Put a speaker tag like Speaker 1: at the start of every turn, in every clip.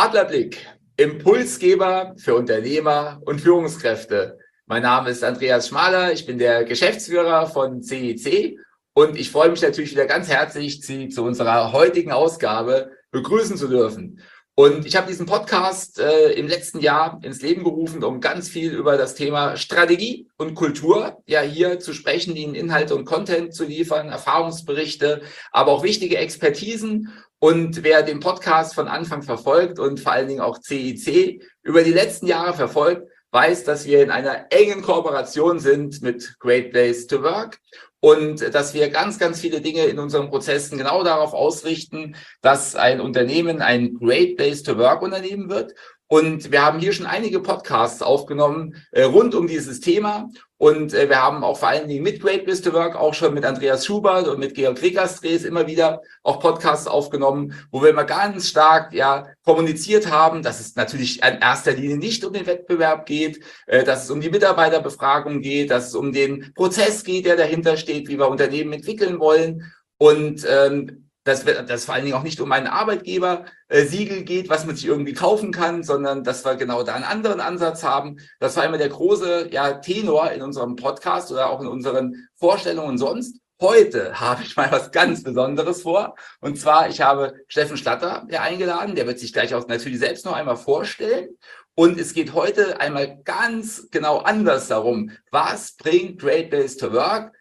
Speaker 1: Adlerblick, Impulsgeber für Unternehmer und Führungskräfte. Mein Name ist Andreas Schmaler, ich bin der Geschäftsführer von CEC und ich freue mich natürlich wieder ganz herzlich, Sie zu unserer heutigen Ausgabe begrüßen zu dürfen. Und ich habe diesen Podcast im letzten Jahr ins Leben gerufen, um ganz viel über das Thema Strategie und Kultur hier zu sprechen, Ihnen Inhalte und Content zu liefern, Erfahrungsberichte, aber auch wichtige Expertisen. Und wer den Podcast von Anfang verfolgt und vor allen Dingen auch CEC über die letzten Jahre verfolgt, weiß, dass wir in einer engen Kooperation sind mit Great Place to Work und dass wir ganz, ganz viele Dinge in unseren Prozessen genau darauf ausrichten, dass ein Unternehmen ein Great Place to Work Unternehmen wird. Und wir haben hier schon einige Podcasts aufgenommen rund um dieses Thema. Und wir haben auch vor allen Dingen mit Great Place to Work auch schon mit Andreas Schubert und mit Georg Wegersdrees immer wieder auch Podcasts aufgenommen, wo wir immer ganz stark kommuniziert haben, dass es natürlich in erster Linie nicht um den Wettbewerb geht, dass es um die Mitarbeiterbefragung geht, dass es um den Prozess geht, der dahinter steht, wie wir Unternehmen entwickeln wollen und dass das vor allen Dingen auch nicht um einen Arbeitgeber-Siegel geht, was man sich irgendwie kaufen kann, sondern dass wir genau da einen anderen Ansatz haben. Das war immer der große Tenor in unserem Podcast oder auch in unseren Vorstellungen sonst. Heute habe ich mal was ganz Besonderes vor. Und zwar, ich habe Steffen Schlatter eingeladen. Der wird sich gleich auch natürlich selbst noch einmal vorstellen. Und es geht heute einmal ganz genau anders darum, was bringt Great Place to Work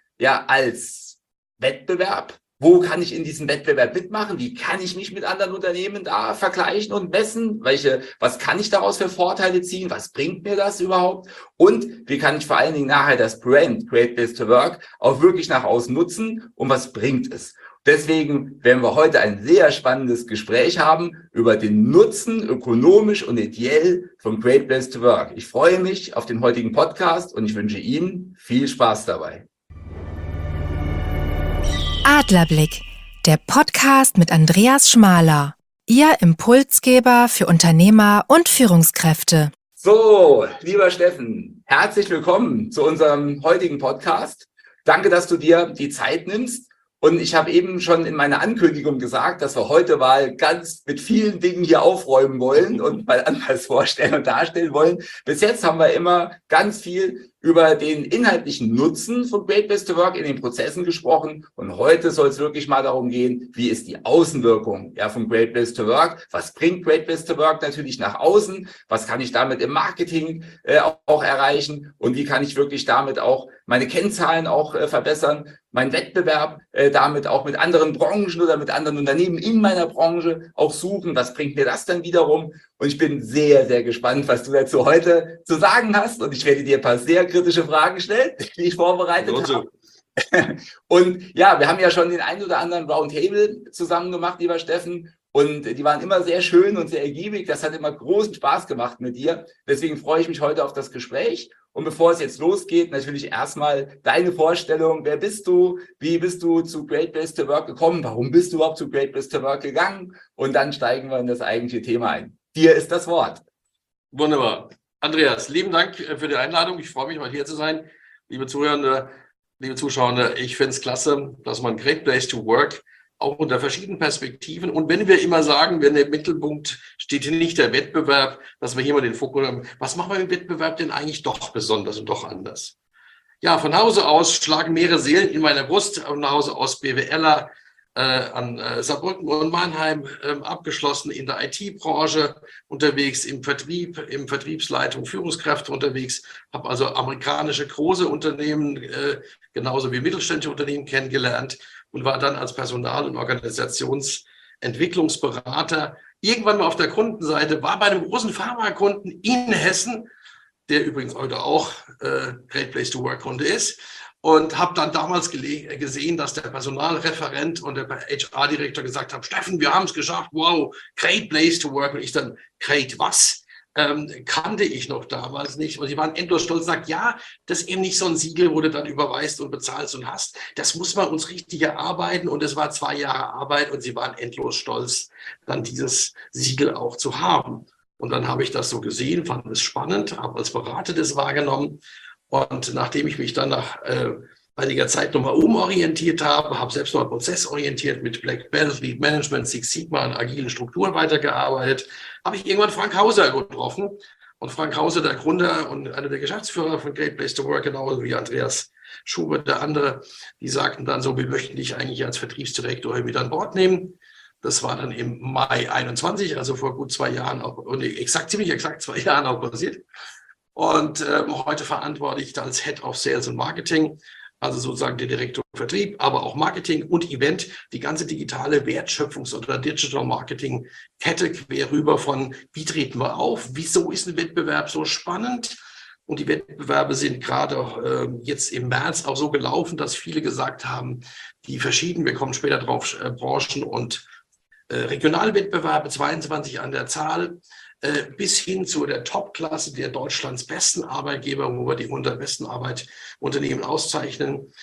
Speaker 1: als Wettbewerb? Wo kann ich in diesem Wettbewerb mitmachen? Wie kann ich mich mit anderen Unternehmen da vergleichen und messen? Was kann ich daraus für Vorteile ziehen? Was bringt mir das überhaupt? Und wie kann ich vor allen Dingen nachher das Brand Great Place to Work auch wirklich nach außen nutzen? Und was bringt es? Deswegen werden wir heute ein sehr spannendes Gespräch haben über den Nutzen ökonomisch und ideell von Great Place to Work. Ich freue mich auf den heutigen Podcast und ich wünsche Ihnen viel Spaß dabei.
Speaker 2: Adlerblick, der Podcast mit Andreas Schmaler, Ihr Impulsgeber für Unternehmer und Führungskräfte.
Speaker 1: So, lieber Steffen, herzlich willkommen zu unserem heutigen Podcast. Danke, dass du dir die Zeit nimmst. Und ich habe eben schon in meiner Ankündigung gesagt, dass wir heute mal ganz mit vielen Dingen hier aufräumen wollen und mal anders vorstellen und darstellen wollen. Bis jetzt haben wir immer ganz viel über den inhaltlichen Nutzen von Great Place to Work in den Prozessen gesprochen. Und heute soll es wirklich mal darum gehen, wie ist die Außenwirkung von Great Place to Work? Was bringt Great Place to Work natürlich nach außen? Was kann ich damit im Marketing auch erreichen? Und wie kann ich wirklich damit auch meine Kennzahlen auch verbessern? Mein Wettbewerb damit auch mit anderen Branchen oder mit anderen Unternehmen in meiner Branche auch suchen. Was bringt mir das dann wiederum? Und ich bin sehr, sehr gespannt, was du dazu heute zu sagen hast. Und ich werde dir ein paar sehr kritische Fragen stellen, die ich vorbereitet habe. Und wir haben ja schon den einen oder anderen Roundtable zusammen gemacht, lieber Steffen. Und die waren immer sehr schön und sehr ergiebig. Das hat immer großen Spaß gemacht mit dir. Deswegen freue ich mich heute auf das Gespräch. Und bevor es jetzt losgeht, natürlich erstmal deine Vorstellung. Wer bist du? Wie bist du zu Great Place to Work gekommen? Warum bist du überhaupt zu Great Place to Work gegangen? Und dann steigen wir in das eigentliche Thema ein. Dir ist das Wort.
Speaker 3: Wunderbar. Andreas, lieben Dank für die Einladung. Ich freue mich, mal hier zu sein. Liebe Zuhörende, liebe Zuschauer, ich finde es klasse, dass man Great Place to Work auch unter verschiedenen Perspektiven. Und wenn wir immer sagen, wenn der Mittelpunkt steht hier nicht der Wettbewerb, dass wir hier mal den Fokus haben, was machen wir im Wettbewerb denn eigentlich doch besonders und doch anders? Ja, von Hause aus schlagen mehrere Seelen in meiner Brust, von Hause aus BWLer, an Saarbrücken und Mannheim abgeschlossen, in der IT-Branche unterwegs, im Vertrieb, im Vertriebsleitung, Führungskräfte unterwegs, habe also amerikanische große Unternehmen genauso wie mittelständische Unternehmen kennengelernt und war dann als Personal- und Organisationsentwicklungsberater irgendwann mal auf der Kundenseite, war bei einem großen Pharmakunden in Hessen, der übrigens heute auch Great Place to Work Kunde ist. Und habe dann damals gesehen, dass der Personalreferent und der HR-Direktor gesagt haben, Steffen, wir haben es geschafft, wow, Great Place to Work. Und ich dann, Great was? Kannte ich noch damals nicht. Und sie waren endlos stolz und sagt, ja, das ist eben nicht so ein Siegel, wo du dann überweist und bezahlst und hast. Das muss man uns richtig erarbeiten. Und es war 2 Jahre Arbeit und sie waren endlos stolz, dann dieses Siegel auch zu haben. Und dann habe ich das so gesehen, fand es spannend, habe als Berater das wahrgenommen. Und nachdem ich mich dann nach einiger Zeit nochmal umorientiert habe, habe selbst noch prozessorientiert mit Black Belt, Lead Management, Six Sigma an agilen Strukturen weitergearbeitet, habe ich irgendwann Frank Hauser getroffen. Und Frank Hauser, der Gründer und einer der Geschäftsführer von Great Place to Work, genauso wie Andreas Schubert, der andere, die sagten dann so, wir möchten dich eigentlich als Vertriebsdirektor mit an Bord nehmen. Das war dann im Mai 21, also vor gut 2 Jahren, auch ziemlich exakt 2 Jahren auch passiert. Und heute verantworte ich als Head of Sales und Marketing, also sozusagen der Direktor Vertrieb, aber auch Marketing und Event, die ganze digitale Wertschöpfungs- oder Digital Marketing Kette quer rüber von, wie treten wir auf, wieso ist ein Wettbewerb so spannend? Und die Wettbewerbe sind gerade jetzt im März auch so gelaufen, dass viele gesagt haben, die verschiedenen, wir kommen später drauf, Branchen- und Regionalwettbewerbe, 22 an der Zahl, bis hin zu der Top-Klasse der Deutschlands besten Arbeitgeber, wo wir die 100 besten Unternehmen auszeichnen.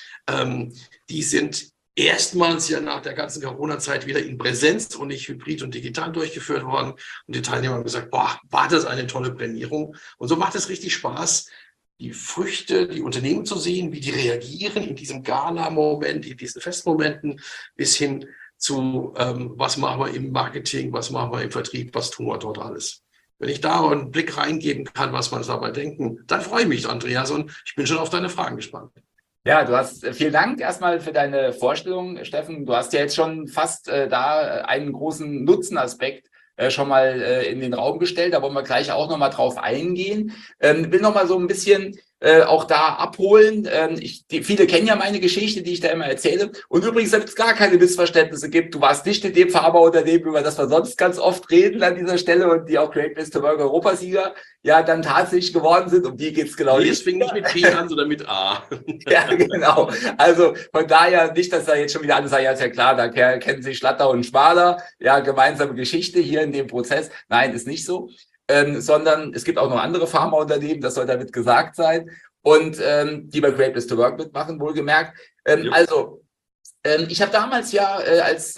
Speaker 3: Die sind erstmals ja nach der ganzen Corona-Zeit wieder in Präsenz und nicht hybrid und digital durchgeführt worden. Und die Teilnehmer haben gesagt, boah, war das eine tolle Prämierung. Und so macht es richtig Spaß, die Früchte, die Unternehmen zu sehen, wie die reagieren in diesem Gala-Moment, in diesen Festmomenten, bis hin zu, was machen wir im Marketing, was machen wir im Vertrieb, was tun wir dort alles. Wenn ich da einen Blick reingeben kann, was man dabei denken, dann freue ich mich, Andreas, und ich bin schon auf deine Fragen gespannt.
Speaker 1: Ja, vielen Dank erstmal für deine Vorstellung, Steffen. Du hast ja jetzt schon fast da einen großen Nutzenaspekt schon mal in den Raum gestellt. Da wollen wir gleich auch nochmal drauf eingehen. Will nochmal so ein bisschen auch da abholen. Viele kennen ja meine Geschichte, die ich da immer erzähle. Und übrigens, damit es gar keine Missverständnisse gibt, du warst nicht in dem Pharmaunternehmen, über das wir sonst ganz oft reden an dieser Stelle und die auch Great Place to Work Europasieger ja dann tatsächlich geworden sind. Um die geht es genau nicht.
Speaker 3: Es fing nicht mit P an, sondern mit A.
Speaker 1: Ja, genau. Also von daher nicht, dass da jetzt schon wieder alle sagen, ja, ist ja klar, da kennen sich Schlatter und Schmaler, ja, gemeinsame Geschichte hier in dem Prozess. Nein, ist nicht so. Sondern es gibt auch noch andere Pharmaunternehmen, das soll damit gesagt sein, und die bei Great Place to Work mitmachen, wohlgemerkt. Also, ich habe damals ja als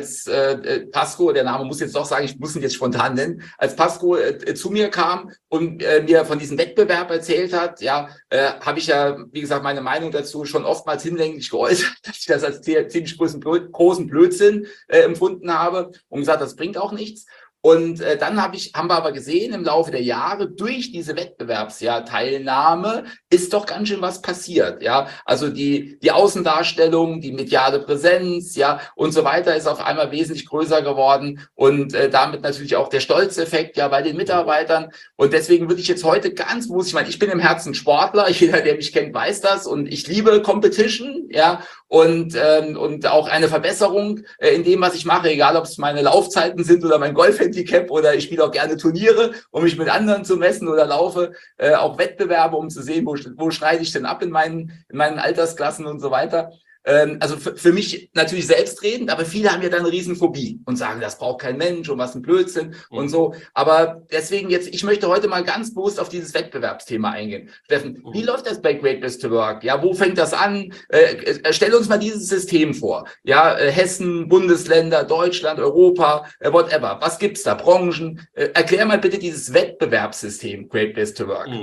Speaker 1: Pasco, der Name muss jetzt doch sagen, ich muss ihn jetzt spontan nennen, als Pasco zu mir kam und mir von diesem Wettbewerb erzählt hat, ja, habe ich ja, wie gesagt, meine Meinung dazu schon oftmals hinlänglich geäußert, dass ich das als ziemlich großen Blödsinn empfunden habe und gesagt, das bringt auch nichts. Und dann haben wir aber gesehen, im Laufe der Jahre, durch diese Wettbewerbsteilnahme ist doch ganz schön was passiert. Ja, also die Außendarstellung, die mediale Präsenz, ja, und so weiter ist auf einmal wesentlich größer geworden und damit natürlich auch der Stolzeffekt, ja, bei den Mitarbeitern. Und deswegen würde ich jetzt heute ganz bewusst, ich meine, ich bin im Herzen Sportler, jeder, der mich kennt, weiß das, und ich liebe Competition, ja, und auch eine Verbesserung in dem, was ich mache, egal ob es meine Laufzeiten sind oder mein Golfhandicap, oder ich spiele auch gerne Turniere, um mich mit anderen zu messen, oder laufe auch Wettbewerbe, um zu sehen, wo schneide ich denn ab in meinen Altersklassen und so weiter. Also für mich natürlich selbstredend, aber viele haben ja dann eine Riesenphobie und sagen, das braucht kein Mensch und was ein Blödsinn und so. Aber deswegen jetzt, ich möchte heute mal ganz bewusst auf dieses Wettbewerbsthema eingehen. Steffen, wie läuft das bei Great Place to Work? Ja, wo fängt das an? Stell uns mal dieses System vor. Ja, Hessen, Bundesländer, Deutschland, Europa, whatever. Was gibt's da? Branchen? Erklär mal bitte dieses Wettbewerbssystem Great Place to Work.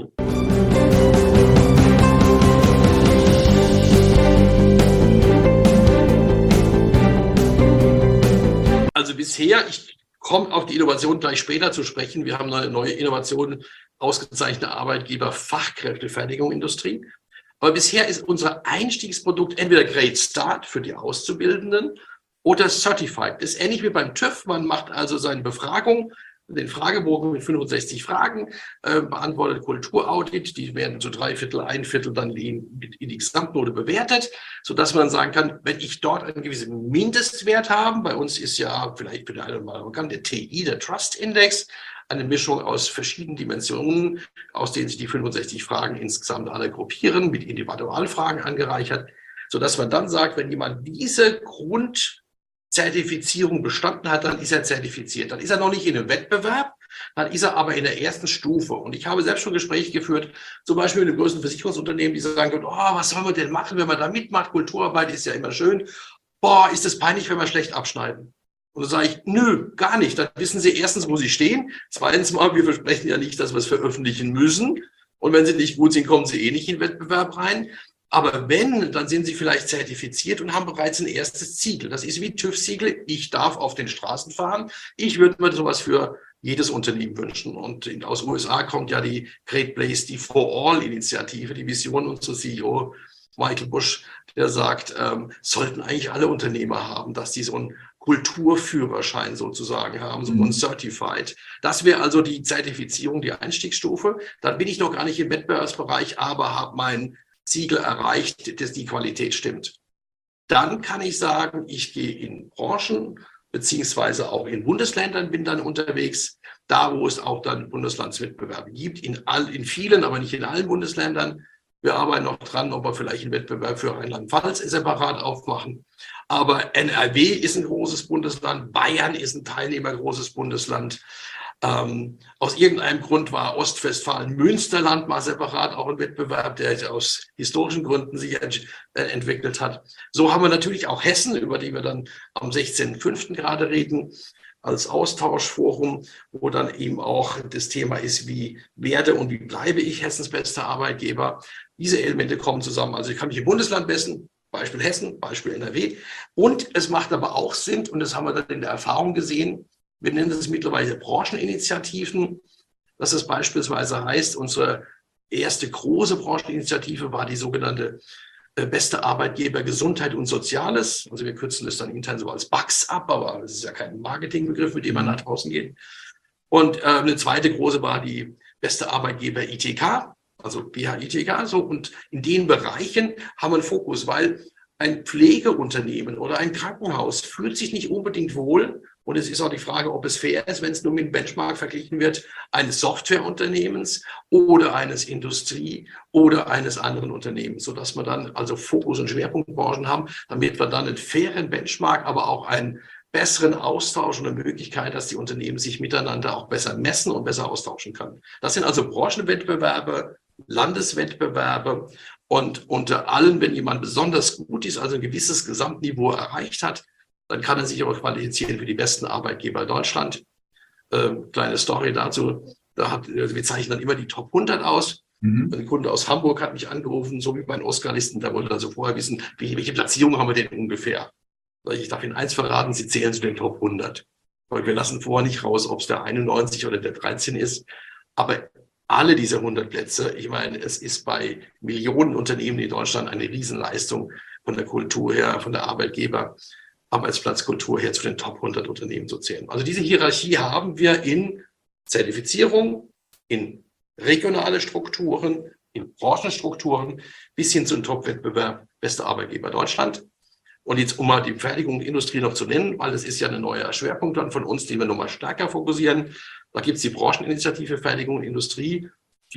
Speaker 3: Also bisher, ich komme auf die Innovation gleich später zu sprechen. Wir haben eine neue Innovation, ausgezeichnete Arbeitgeber, Fachkräftefertigung, Industrie. Aber bisher ist unser Einstiegsprodukt entweder Great Start für die Auszubildenden oder Certified. Das ist ähnlich wie beim TÜV. Man macht also seine Befragung, den Fragebogen mit 65 Fragen, beantwortet Kulturaudit, die werden zu 3/4, 1/4 dann in die Gesamtnote bewertet, sodass man sagen kann, wenn ich dort einen gewissen Mindestwert habe, bei uns ist ja vielleicht für den einen oder anderen der TI, der Trust Index, eine Mischung aus verschiedenen Dimensionen, aus denen sich die 65 Fragen insgesamt alle gruppieren, mit Individualfragen angereichert, sodass man dann sagt, wenn jemand diese Grundzertifizierung bestanden hat, dann ist er zertifiziert. Dann ist er noch nicht in einem Wettbewerb, dann ist er aber in der ersten Stufe. Und ich habe selbst schon Gespräche geführt, zum Beispiel mit einem größeren Versicherungsunternehmen, die sagen, oh, was soll man denn machen, wenn man da mitmacht? Kulturarbeit ist ja immer schön. Boah, ist das peinlich, wenn wir schlecht abschneiden? Und dann sage ich, nö, gar nicht. Dann wissen Sie erstens, wo Sie stehen. Zweitens mal, wir versprechen ja nicht, dass wir es veröffentlichen müssen. Und wenn Sie nicht gut sind, kommen Sie eh nicht in den Wettbewerb rein. Aber wenn, dann sind sie vielleicht zertifiziert und haben bereits ein erstes Siegel. Das ist wie TÜV-Siegel. Ich darf auf den Straßen fahren. Ich würde mir sowas für jedes Unternehmen wünschen. Und aus den USA kommt ja die Great Place, die For All-Initiative, die Vision unserer CEO Michael Bush, der sagt, sollten eigentlich alle Unternehmer haben, dass die so einen Kulturführerschein sozusagen haben, so ein Certified. Das wäre also die Zertifizierung, die Einstiegsstufe. Dann bin ich noch gar nicht im Wettbewerbsbereich, aber habe mein Siegel erreicht, dass die Qualität stimmt. Dann kann ich sagen, ich gehe in Branchen beziehungsweise auch in Bundesländern bin dann unterwegs, da wo es auch dann Bundeslandswettbewerbe gibt, in vielen, aber nicht in allen Bundesländern. Wir arbeiten noch dran, ob wir vielleicht einen Wettbewerb für Rheinland-Pfalz separat aufmachen. Aber NRW ist ein großes Bundesland, Bayern ist ein teilnehmergroßes Bundesland. Aus irgendeinem Grund war Ostwestfalen-Münsterland mal separat auch ein Wettbewerb, der aus historischen Gründen sich entwickelt hat. So haben wir natürlich auch Hessen, über die wir dann am 16.05. gerade reden, als Austauschforum, wo dann eben auch das Thema ist, wie werde und wie bleibe ich Hessens bester Arbeitgeber. Diese Elemente kommen zusammen. Also ich kann mich im Bundesland messen, Beispiel Hessen, Beispiel NRW. Und es macht aber auch Sinn, und das haben wir dann in der Erfahrung gesehen, wir nennen das mittlerweile Brancheninitiativen, dass es beispielsweise heißt, unsere erste große Brancheninitiative war die sogenannte Beste Arbeitgeber Gesundheit und Soziales. Also wir kürzen das dann intern so als BAX ab, aber das ist ja kein Marketingbegriff, mit dem man nach draußen geht. Und eine zweite große war die Beste Arbeitgeber ITK, also BHITK. So. Und in den Bereichen haben wir einen Fokus, weil ein Pflegeunternehmen oder ein Krankenhaus fühlt sich nicht unbedingt wohl. Und es ist auch die Frage, ob es fair ist, wenn es nur mit dem Benchmark verglichen wird, eines Softwareunternehmens oder eines Industrie- oder eines anderen Unternehmens, sodass wir dann also Fokus- und Schwerpunktbranchen haben, damit wir dann einen fairen Benchmark, aber auch einen besseren Austausch und eine Möglichkeit, dass die Unternehmen sich miteinander auch besser messen und besser austauschen können. Das sind also Branchenwettbewerbe, Landeswettbewerbe und unter allen, wenn jemand besonders gut ist, also ein gewisses Gesamtniveau erreicht hat, dann kann er sich aber qualifizieren für die besten Arbeitgeber Deutschland. Kleine Story dazu. Wir zeichnen dann immer die Top 100 aus. Ein Kunde aus Hamburg hat mich angerufen, so wie bei den Oscar-Listen. Da wollte also vorher wissen, welche Platzierung haben wir denn ungefähr. Ich darf Ihnen eins verraten, Sie zählen zu den Top 100. Weil wir lassen vorher nicht raus, ob es der 91 oder der 13 ist. Aber alle diese 100 Plätze, ich meine, es ist bei Millionen Unternehmen in Deutschland eine Riesenleistung von der Kultur her, von der Arbeitsplatzkultur her zu den Top 100 Unternehmen zu zählen. Also diese Hierarchie haben wir in Zertifizierung, in regionale Strukturen, in Branchenstrukturen bis hin zum Top-Wettbewerb Bester Arbeitgeber Deutschland. Und jetzt, um mal die Fertigungsindustrie noch zu nennen, weil das ist ja ein neuer Schwerpunkt dann von uns, den wir nochmal stärker fokussieren. Da gibt es die Brancheninitiative Fertigung und Industrie.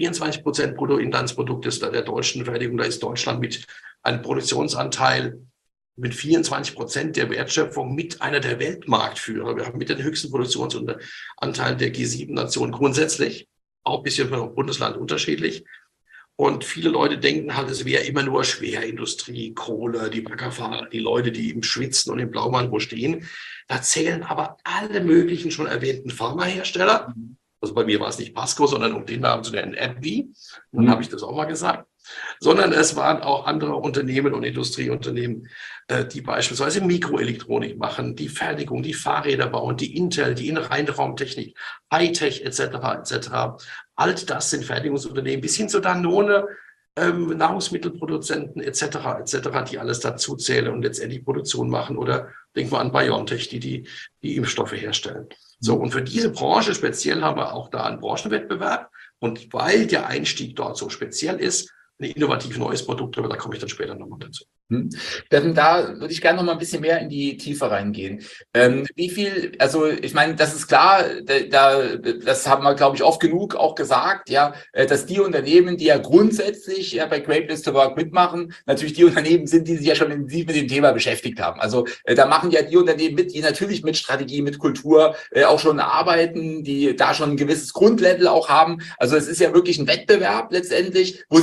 Speaker 3: 24% Bruttoinlandsprodukt ist da der deutschen Fertigung. Da ist Deutschland mit einem Produktionsanteil mit 24% der Wertschöpfung mit einer der Weltmarktführer. Wir haben mit den höchsten Produktionsanteilen der G7-Nationen grundsätzlich, auch ein bisschen von Bundesland unterschiedlich. Und viele Leute denken halt, es wäre immer nur Schwerindustrie, Kohle, die Baggerfahrer, die Leute, die im Schwitzen und im Blaumann wo stehen. Da zählen aber alle möglichen schon erwähnten Pharmahersteller. Also bei mir war es nicht Pasco, sondern um den Namen zu nennen AbbVie. Dann habe ich das auch mal gesagt. Sondern es waren auch andere Unternehmen und Industrieunternehmen, die beispielsweise Mikroelektronik machen, die Fertigung, die Fahrräder bauen, die Intel, die Innenraumtechnik, Hightech etc. etc. All das sind Fertigungsunternehmen bis hin zu Danone, Nahrungsmittelproduzenten etc. etc., die alles dazu zählen und letztendlich Produktion machen. Oder denken wir an BioNTech, die Impfstoffe herstellen. So, und für diese Branche speziell haben wir auch da einen Branchenwettbewerb. Und weil der Einstieg dort so speziell ist, ein innovativ neues Produkt, aber da komme ich dann später nochmal dazu.
Speaker 1: Da würde ich gerne noch mal ein bisschen mehr in die Tiefe reingehen. Wie viel, also ich meine, das ist klar, das haben wir, glaube ich, oft genug auch gesagt, ja, dass die Unternehmen, die ja grundsätzlich ja bei Great Place to Work mitmachen, natürlich die Unternehmen sind, die sich ja schon intensiv mit dem Thema beschäftigt haben. Also da machen ja die Unternehmen mit, die natürlich mit Strategie, mit Kultur auch schon arbeiten, die da schon ein gewisses Grundlevel auch haben. Also es ist ja wirklich ein Wettbewerb letztendlich, wo sich die Guten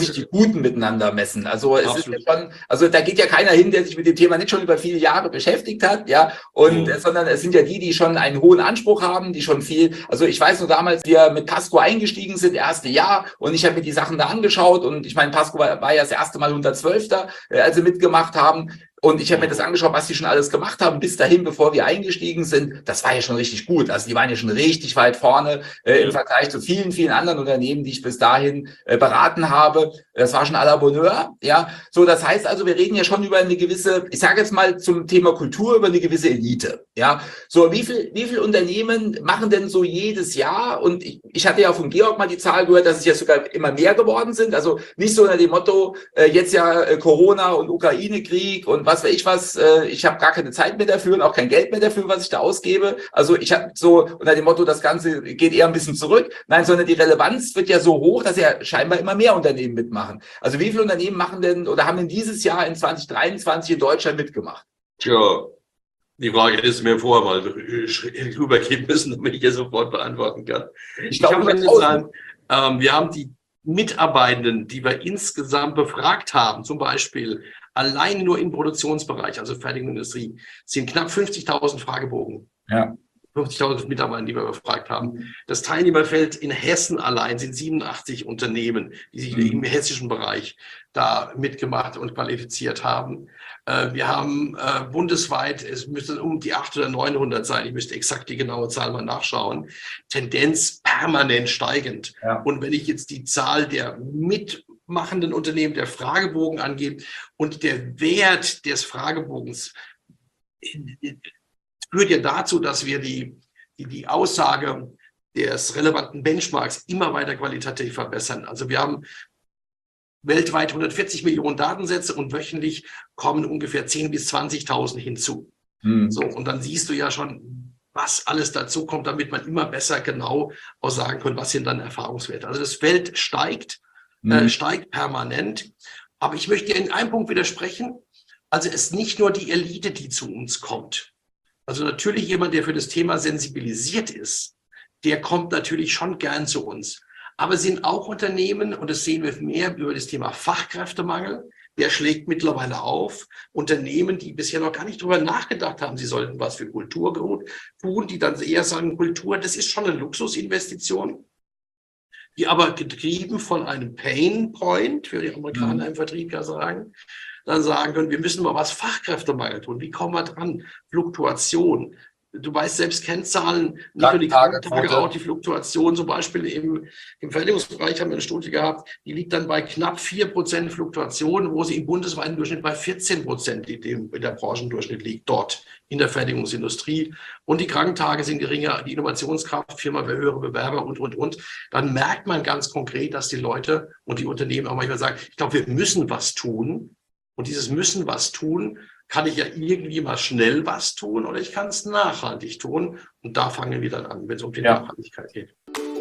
Speaker 1: Guten miteinander messen. Also es
Speaker 3: Absolut.
Speaker 1: ist ja schon, also da geht ja keiner hin, der sich mit dem Thema nicht schon über viele Jahre beschäftigt hat, ja, und sondern es sind ja die schon einen hohen Anspruch haben, die schon viel, also ich weiß nur damals, wir mit Pasco eingestiegen sind, erste Jahr, und ich habe mir die Sachen da angeschaut, und ich meine, Pasco war ja das erste Mal 112. Als sie mitgemacht haben. Und ich habe mir das angeschaut, was die schon alles gemacht haben, bis dahin, bevor wir eingestiegen sind. Das war ja schon richtig gut. Also die waren ja schon richtig weit vorne im Vergleich zu vielen, vielen anderen Unternehmen, die ich bis dahin beraten habe. Das war schon à la Bonheur. Ja, so, das heißt also, wir reden ja schon über eine gewisse, ich sage jetzt mal zum Thema Kultur, über eine gewisse Elite. Ja, so, wie viel Unternehmen machen denn so jedes Jahr? Und ich hatte ja von Georg mal die Zahl gehört, dass es ja sogar immer mehr geworden sind. Also nicht so unter dem Motto, jetzt ja Corona und Ukraine-Krieg und was weiß ich was, ich habe gar keine Zeit mehr dafür und auch kein Geld mehr dafür, was ich da ausgebe. Also ich habe so unter dem Motto, das Ganze geht eher ein bisschen zurück. Nein, sondern die Relevanz wird ja so hoch, dass ja scheinbar immer mehr Unternehmen mitmachen. Also wie viele Unternehmen machen denn oder haben denn dieses Jahr in 2023 in Deutschland mitgemacht?
Speaker 3: Tja, die Frage hättest du mir vorher mal rübergeben müssen, damit ich hier sofort beantworten kann. Ich habe eine Zahl, wir haben die Mitarbeitenden, die wir insgesamt befragt haben, zum Beispiel allein nur im Produktionsbereich, also Fertigungsindustrie, sind knapp 50.000 Fragebogen.
Speaker 1: Ja.
Speaker 3: 50.000 Mitarbeiter, die wir befragt haben. Das Teilnehmerfeld in Hessen allein sind 87 Unternehmen, die sich im hessischen Bereich da mitgemacht und qualifiziert haben. Wir haben bundesweit, es müsste um die 800 oder 900 sein, ich müsste exakt die genaue Zahl mal nachschauen, Tendenz permanent steigend. Ja. Und wenn ich jetzt die Zahl der mitmachenden Unternehmen, der Fragebogen angeht und der Wert des Fragebogens führt ja dazu, dass wir die Aussage des relevanten Benchmarks immer weiter qualitativ verbessern. Also wir haben weltweit 140 Millionen Datensätze und wöchentlich kommen ungefähr 10.000 bis 20.000 hinzu. So, und dann siehst du ja schon, was alles dazu kommt, damit man immer besser genau aussagen kann, was sind dann Erfahrungswerte. Also das Feld steigt permanent. Aber ich möchte in einem Punkt widersprechen. Also es ist nicht nur die Elite, die zu uns kommt. Also natürlich jemand, der für das Thema sensibilisiert ist, der kommt natürlich schon gern zu uns. Aber es sind auch Unternehmen, und das sehen wir mehr über das Thema Fachkräftemangel, der schlägt mittlerweile auf. Unternehmen, die bisher noch gar nicht darüber nachgedacht haben, sie sollten was für Kultur tun, die dann eher sagen, Kultur, das ist schon eine Luxusinvestition, die aber getrieben von einem Pain Point, für die Amerikaner im Vertrieb ja sagen, dann sagen können, wir müssen mal was Fachkräftemangel tun. Wie kommen wir dran? Fluktuation. Du weißt selbst Kennzahlen, nicht nur die Krankentage, auch die Fluktuation. Zum Beispiel im Fertigungsbereich haben wir eine Studie gehabt, die liegt dann bei knapp 4% Fluktuation, wo sie im bundesweiten Durchschnitt bei 14% in der Branchendurchschnitt liegt, dort in der Fertigungsindustrie. Und die Krankentage sind geringer, die Innovationskraft, Firma für höhere Bewerber und. Dann merkt man ganz konkret, dass die Leute und die Unternehmen auch manchmal sagen, ich glaube, wir müssen was tun. Und dieses müssen was tun, kann ich ja irgendwie mal schnell was tun oder ich kann es nachhaltig tun. Und da fangen wir dann an, wenn es um die Nachhaltigkeit geht.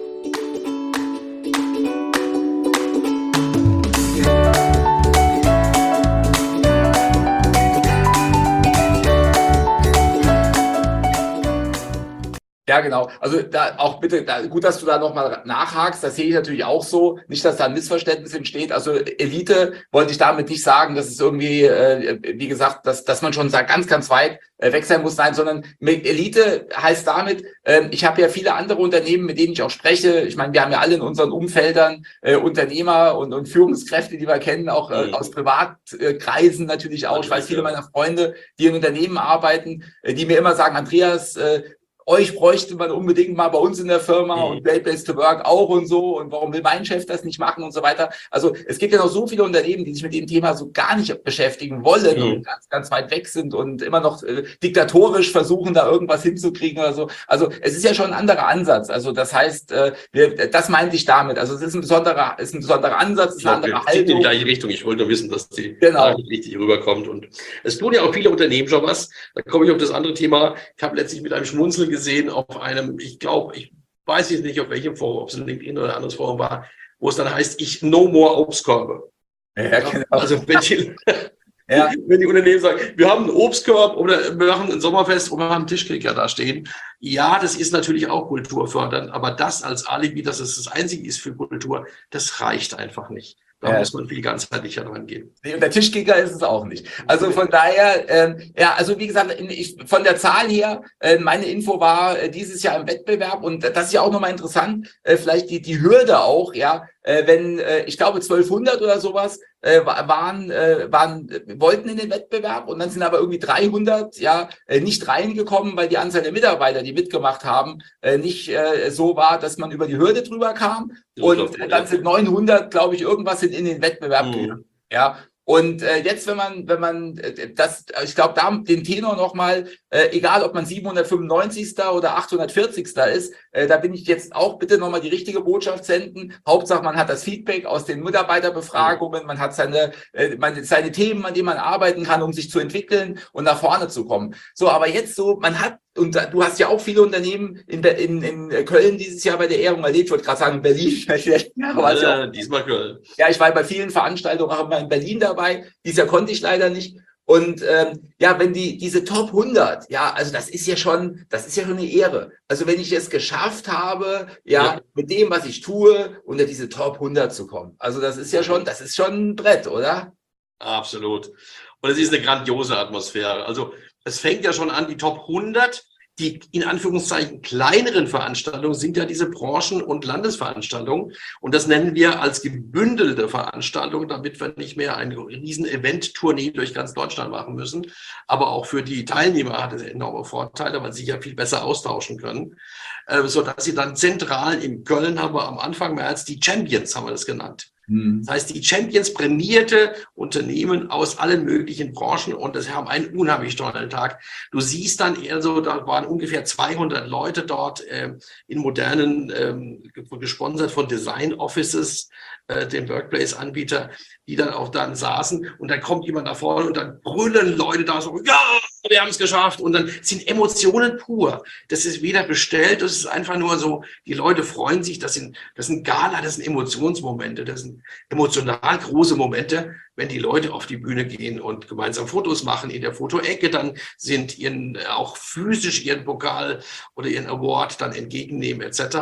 Speaker 1: Ja, genau. Also da auch bitte, gut, dass du da nochmal nachhakst. Das sehe ich natürlich auch so. Nicht, dass da ein Missverständnis entsteht. Also Elite wollte ich damit nicht sagen, dass es irgendwie, wie gesagt, dass man schon ganz, ganz weit weg sein muss. Nein, sondern mit Elite heißt damit, ich habe ja viele andere Unternehmen, mit denen ich auch spreche. Ich meine, wir haben ja alle in unseren Umfeldern Unternehmer und Führungskräfte, die wir kennen, auch aus Privatkreisen natürlich auch. Ich weiß, viele meiner Freunde, die in Unternehmen arbeiten, die mir immer sagen, Andreas, euch bräuchte man unbedingt mal bei uns in der Firma und Great Place to Work auch und so. Und warum will mein Chef das nicht machen und so weiter? Also es gibt ja noch so viele Unternehmen, die sich mit dem Thema so gar nicht beschäftigen wollen und ganz, ganz weit weg sind und immer noch diktatorisch versuchen, da irgendwas hinzukriegen oder so. Also es ist ja schon ein anderer Ansatz. Also das heißt, das meinte ich damit. Also es ist ein besonderer Ansatz, es ist eine andere Haltung.
Speaker 3: In die gleiche Richtung. Ich wollte nur wissen, dass die richtig rüberkommt. Und es tun ja auch viele Unternehmen schon was. Da komme ich auf das andere Thema. Ich habe letztlich mit einem Schmunzeln gesehen auf einem, ich weiß jetzt nicht auf welchem Forum, ob es ein LinkedIn oder ein anderes Forum war, wo es dann heißt, no more Obstkörbe.
Speaker 1: Ja, genau.
Speaker 3: Also wenn die Unternehmen sagen, wir haben einen Obstkorb oder wir machen ein Sommerfest und wir haben einen Tischkicker da stehen. Ja, das ist natürlich auch kulturfördernd, aber das als Alibi, dass es das Einzige ist für Kultur, das reicht einfach nicht. Da muss man viel ganzheitlicher dran gehen.
Speaker 1: Und der Tischkicker ist es auch nicht. Also von daher, also wie gesagt, von der Zahl her, meine Info war dieses Jahr im Wettbewerb und das ist ja auch nochmal interessant, vielleicht die Hürde auch, ja, wenn, ich glaube 1200 oder sowas, wollten in den Wettbewerb und dann sind aber irgendwie 300 nicht reingekommen, weil die Anzahl der Mitarbeiter, die mitgemacht haben, nicht so war, dass man über die Hürde drüber kam. Und dann sind 900, glaube ich, irgendwas in den Wettbewerb gegangen. Ja. Und jetzt, wenn man das, ich glaube, da den Tenor nochmal, egal ob man 795. oder 840. ist, da bin ich jetzt auch bitte nochmal die richtige Botschaft senden. Hauptsache, man hat das Feedback aus den Mitarbeiterbefragungen, man hat seine Themen, an denen man arbeiten kann, um sich zu entwickeln und nach vorne zu kommen. So, aber jetzt so, man hat, und du hast ja auch viele Unternehmen in Köln dieses Jahr bei der Ehrung erlebt. Ich wollte gerade sagen in Berlin.
Speaker 3: Diesmal Köln.
Speaker 1: Ja, ich war bei vielen Veranstaltungen auch mal in Berlin dabei. Dieses Jahr konnte ich leider nicht. Und wenn diese Top 100, also das ist ja schon eine Ehre. Also wenn ich es geschafft habe, mit dem, was ich tue, unter diese Top 100 zu kommen. Also das ist schon ein Brett, oder?
Speaker 3: Absolut. Und es ist eine grandiose Atmosphäre. Also es fängt ja schon an, die Top 100, die in Anführungszeichen kleineren Veranstaltungen sind ja diese Branchen- und Landesveranstaltungen. Und das nennen wir als gebündelte Veranstaltung, damit wir nicht mehr eine riesen Event-Tournee durch ganz Deutschland machen müssen. Aber auch für die Teilnehmer hat es enorme Vorteile, weil sie sich ja viel besser austauschen können. Sodass sie dann zentral in Köln haben wir am Anfang März die Champions, haben wir das genannt. Das heißt, die Champions prämierte Unternehmen aus allen möglichen Branchen und das haben einen unheimlich tollen Tag. Du siehst dann eher so, da waren ungefähr 200 Leute dort in modernen, gesponsert von Design Offices, dem Workplace-Anbieter, die dann auch dann saßen und dann kommt jemand da vorne und dann brüllen Leute da so, ja, wir haben es geschafft und dann sind Emotionen pur. Das ist weder bestellt, das ist einfach nur so, die Leute freuen sich, das sind Gala, das sind Emotionsmomente, das sind emotional große Momente, wenn die Leute auf die Bühne gehen und gemeinsam Fotos machen in der Fotoecke, dann sind auch physisch ihren Pokal oder ihren Award dann entgegennehmen etc.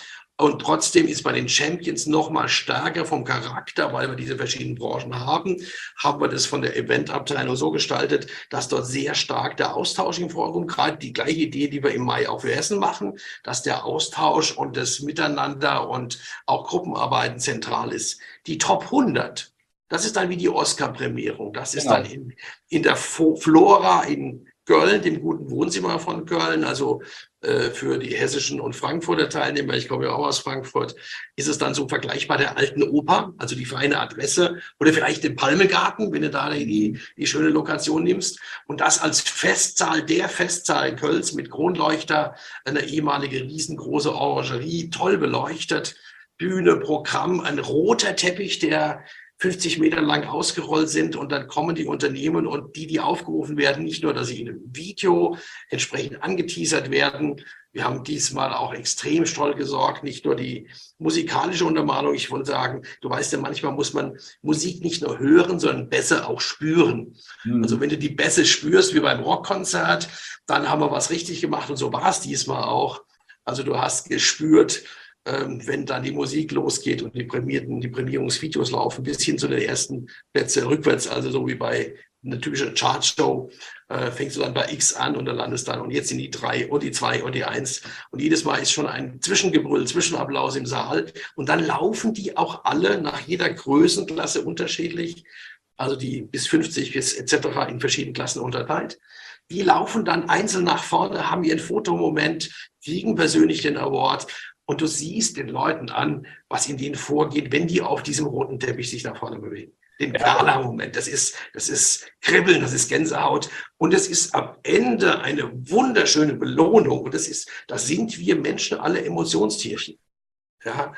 Speaker 3: Und trotzdem ist bei den Champions noch mal stärker vom Charakter, weil wir diese verschiedenen Branchen haben wir das von der Eventabteilung so gestaltet, dass dort sehr stark der Austausch im Vordergrund, gerade die gleiche Idee, die wir im Mai auch für Hessen machen, dass der Austausch und das Miteinander und auch Gruppenarbeiten zentral ist. Die Top 100, das ist dann wie die Oscar-Prämierung. Das ist dann in der Flora in Köln, dem guten Wohnzimmer von Köln, also für die hessischen und Frankfurter Teilnehmer, ich komme ja auch aus Frankfurt, ist es dann so vergleichbar der Alten Oper, also die feine Adresse oder vielleicht den Palmegarten, wenn du da die schöne Lokation nimmst und das als Festsaal, der Festsaal Kölns mit Kronleuchter, eine ehemalige riesengroße Orangerie, toll beleuchtet, Bühne, Programm, ein roter Teppich, der 50 Meter lang ausgerollt sind und dann kommen die Unternehmen und die aufgerufen werden, nicht nur, dass sie in einem Video entsprechend angeteasert werden. Wir haben diesmal auch extrem toll gesorgt, nicht nur die musikalische Untermalung. Ich wollte sagen, du weißt ja, manchmal muss man Musik nicht nur hören, sondern Bässe auch spüren. Also wenn du die Bässe spürst, wie beim Rockkonzert, dann haben wir was richtig gemacht und so war es diesmal auch. Also du hast gespürt, wenn dann die Musik losgeht und die Prämierungsvideos laufen, bis hin zu den ersten Plätzen rückwärts, also so wie bei einer typischen Chartshow, fängst du dann bei X an und dann landest dann und jetzt sind die 3 und die 2 und die 1 und jedes Mal ist schon ein Zwischengebrüll, Zwischenapplaus im Saal und dann laufen die auch alle nach jeder Größenklasse unterschiedlich, also die bis 50 bis etc. in verschiedenen Klassen unterteilt. Die laufen dann einzeln nach vorne, haben ihren Fotomoment, kriegen persönlich den Award. Und du siehst den Leuten an, was in denen vorgeht, wenn die auf diesem roten Teppich sich nach vorne bewegen. Den Gala-Moment, das ist Kribbeln, das ist Gänsehaut. Und es ist am Ende eine wunderschöne Belohnung. Und da sind wir Menschen alle Emotionstierchen. Ja,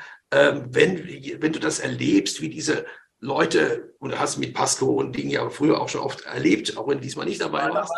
Speaker 3: wenn du das erlebst, wie diese Leute, und du hast mit Pasco und Ding ja früher auch schon oft erlebt, auch wenn du diesmal nicht dabei warst,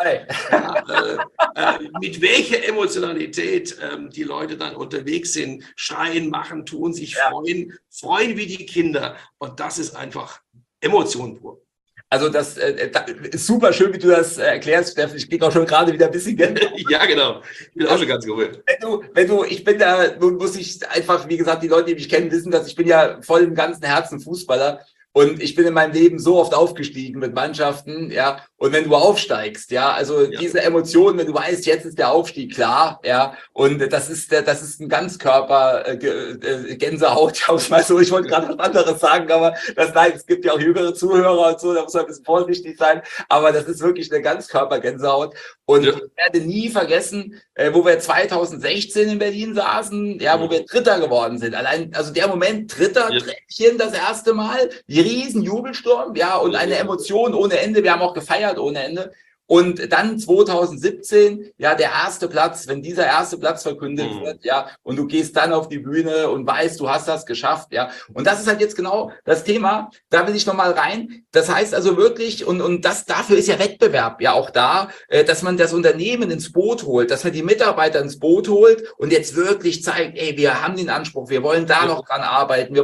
Speaker 3: mit welcher Emotionalität die Leute dann unterwegs sind, schreien, machen, tun, sich freuen wie die Kinder. Und das ist einfach Emotion pur.
Speaker 1: Also das ist super schön, wie du das erklärst, Steffen. Ich kriege auch schon gerade wieder ein bisschen Geld.
Speaker 3: Ja, genau. Ich bin auch schon ganz gerührt.
Speaker 1: Ich bin da, muss ich einfach, wie gesagt, die Leute, die mich kennen, wissen, dass ich bin ja voll im ganzen Herzen Fußballer. Und ich bin in meinem Leben so oft aufgestiegen mit Mannschaften, ja. Und wenn du aufsteigst, ja, also diese Emotionen, wenn du weißt, jetzt ist der Aufstieg klar, ja. Und das ist ein Ganzkörper Gänsehaut, ich mal so. Ich wollte gerade was anderes sagen, aber es gibt ja auch jüngere Zuhörer und so, da muss man ein bisschen vorsichtig sein. Aber das ist wirklich eine Ganzkörper Gänsehaut. Und ich werde nie vergessen, wo wir 2016 in Berlin saßen, ja, wo wir Dritter geworden sind. Allein, also der Moment, Dritter, Treppchen das erste Mal, die riesen Jubelsturm, ja, und eine Emotion ohne Ende. Wir haben auch gefeiert ohne Ende. Und dann 2017, ja, der erste Platz, wenn dieser erste Platz verkündet wird, ja, und du gehst dann auf die Bühne und weißt, du hast das geschafft, ja. Und das ist halt jetzt genau das Thema, da will ich nochmal rein. Das heißt also wirklich, und dafür ist ja Wettbewerb ja auch da, dass man das Unternehmen ins Boot holt, dass man die Mitarbeiter ins Boot holt und jetzt wirklich zeigt, ey, wir haben den Anspruch, wir wollen da noch dran arbeiten,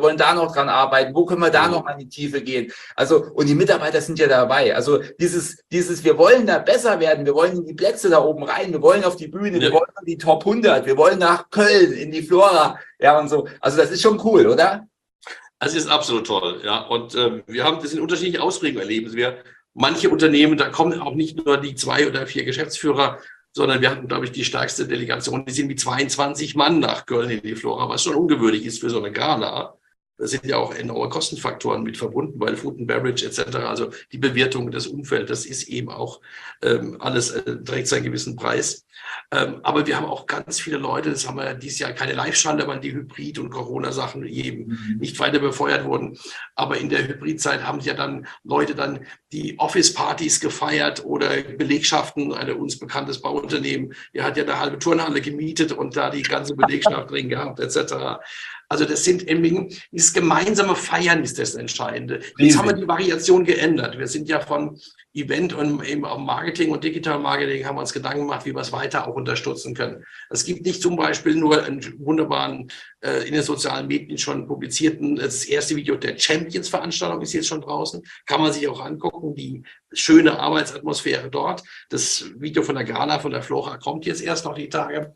Speaker 1: wo können wir da noch mal in die Tiefe gehen? Also, und die Mitarbeiter sind ja dabei. Also dieses, wir wollen da besser werden, wir wollen in die Plätze da oben rein, wir wollen auf die Bühne, wir wollen in die Top 100, wir wollen nach Köln, in die Flora, ja, und so. Also das ist schon cool, oder?
Speaker 3: Das ist absolut toll, ja. Und wir haben das in unterschiedlichen Ausprägungen erleben. Manche Unternehmen, da kommen auch nicht nur die 2 oder 4 Geschäftsführer, sondern wir hatten, glaube ich, die stärkste Delegation, die sind mit 22 Mann nach Köln in die Flora, was schon ungewöhnlich ist für so eine Gala. Da sind ja auch enorme Kostenfaktoren mit verbunden, weil Food and Beverage etc., also die Bewirtung des Umfelds, das ist eben auch alles, trägt seinen gewissen Preis. Aber wir haben auch ganz viele Leute, das haben wir dieses Jahr keine Live-Schalte, weil die Hybrid- und Corona-Sachen eben nicht weiter befeuert wurden. Aber in der Hybrid-Zeit haben ja dann Leute die Office-Partys gefeiert oder Belegschaften, ein uns bekanntes Bauunternehmen, der hat ja eine halbe Turnhalle gemietet und da die ganze Belegschaft drin gehabt etc. Also das dieses gemeinsame Feiern ist das Entscheidende. Jetzt haben wir die Variation geändert. Wir sind ja von Event und eben auch Marketing und Digital Marketing haben wir uns Gedanken gemacht, wie wir es weiter auch unterstützen können. Es gibt nicht zum Beispiel nur einen wunderbaren, in den sozialen Medien schon publizierten, das erste Video der Champions-Veranstaltung ist jetzt schon draußen, kann man sich auch angucken, die schöne Arbeitsatmosphäre dort. Das Video von der Gala, von der Flora kommt jetzt erst noch die Tage.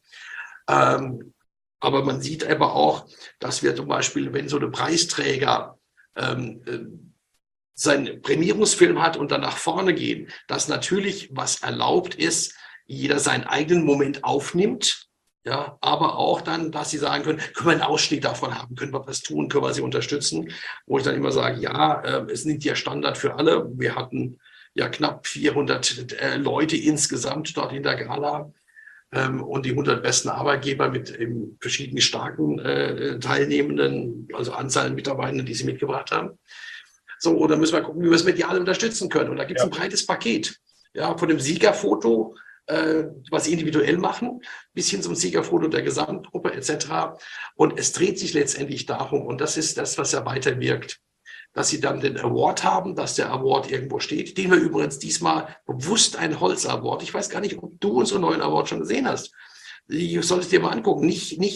Speaker 3: Aber man sieht aber auch, dass wir zum Beispiel, wenn so eine Preisträger seinen Prämierungsfilm hat und dann nach vorne gehen, dass natürlich was erlaubt ist, jeder seinen eigenen Moment aufnimmt, ja, aber auch dann, dass sie sagen können wir einen Ausschnitt davon haben, können wir was tun, können wir sie unterstützen, wo ich dann immer sage, ja, es ist ja Standard für alle. Wir hatten ja knapp 400 Leute insgesamt dort in der Gala. Und die 100 besten Arbeitgeber mit eben verschiedenen starken Teilnehmenden, also Anzahl Mitarbeitenden, die sie mitgebracht haben. So, oder müssen wir gucken, wie wir es medial unterstützen können. Und da gibt es ein breites Paket. Ja, von dem Siegerfoto, was sie individuell machen, bis hin zum Siegerfoto der Gesamtgruppe etc. Und es dreht sich letztendlich darum, und das ist das, was ja weiter wirkt, dass sie dann den Award haben, dass der Award irgendwo steht, den wir übrigens diesmal bewusst einen Holz-Award. Ich weiß gar nicht, ob du unseren neuen Award schon gesehen hast. Du solltest dir mal angucken.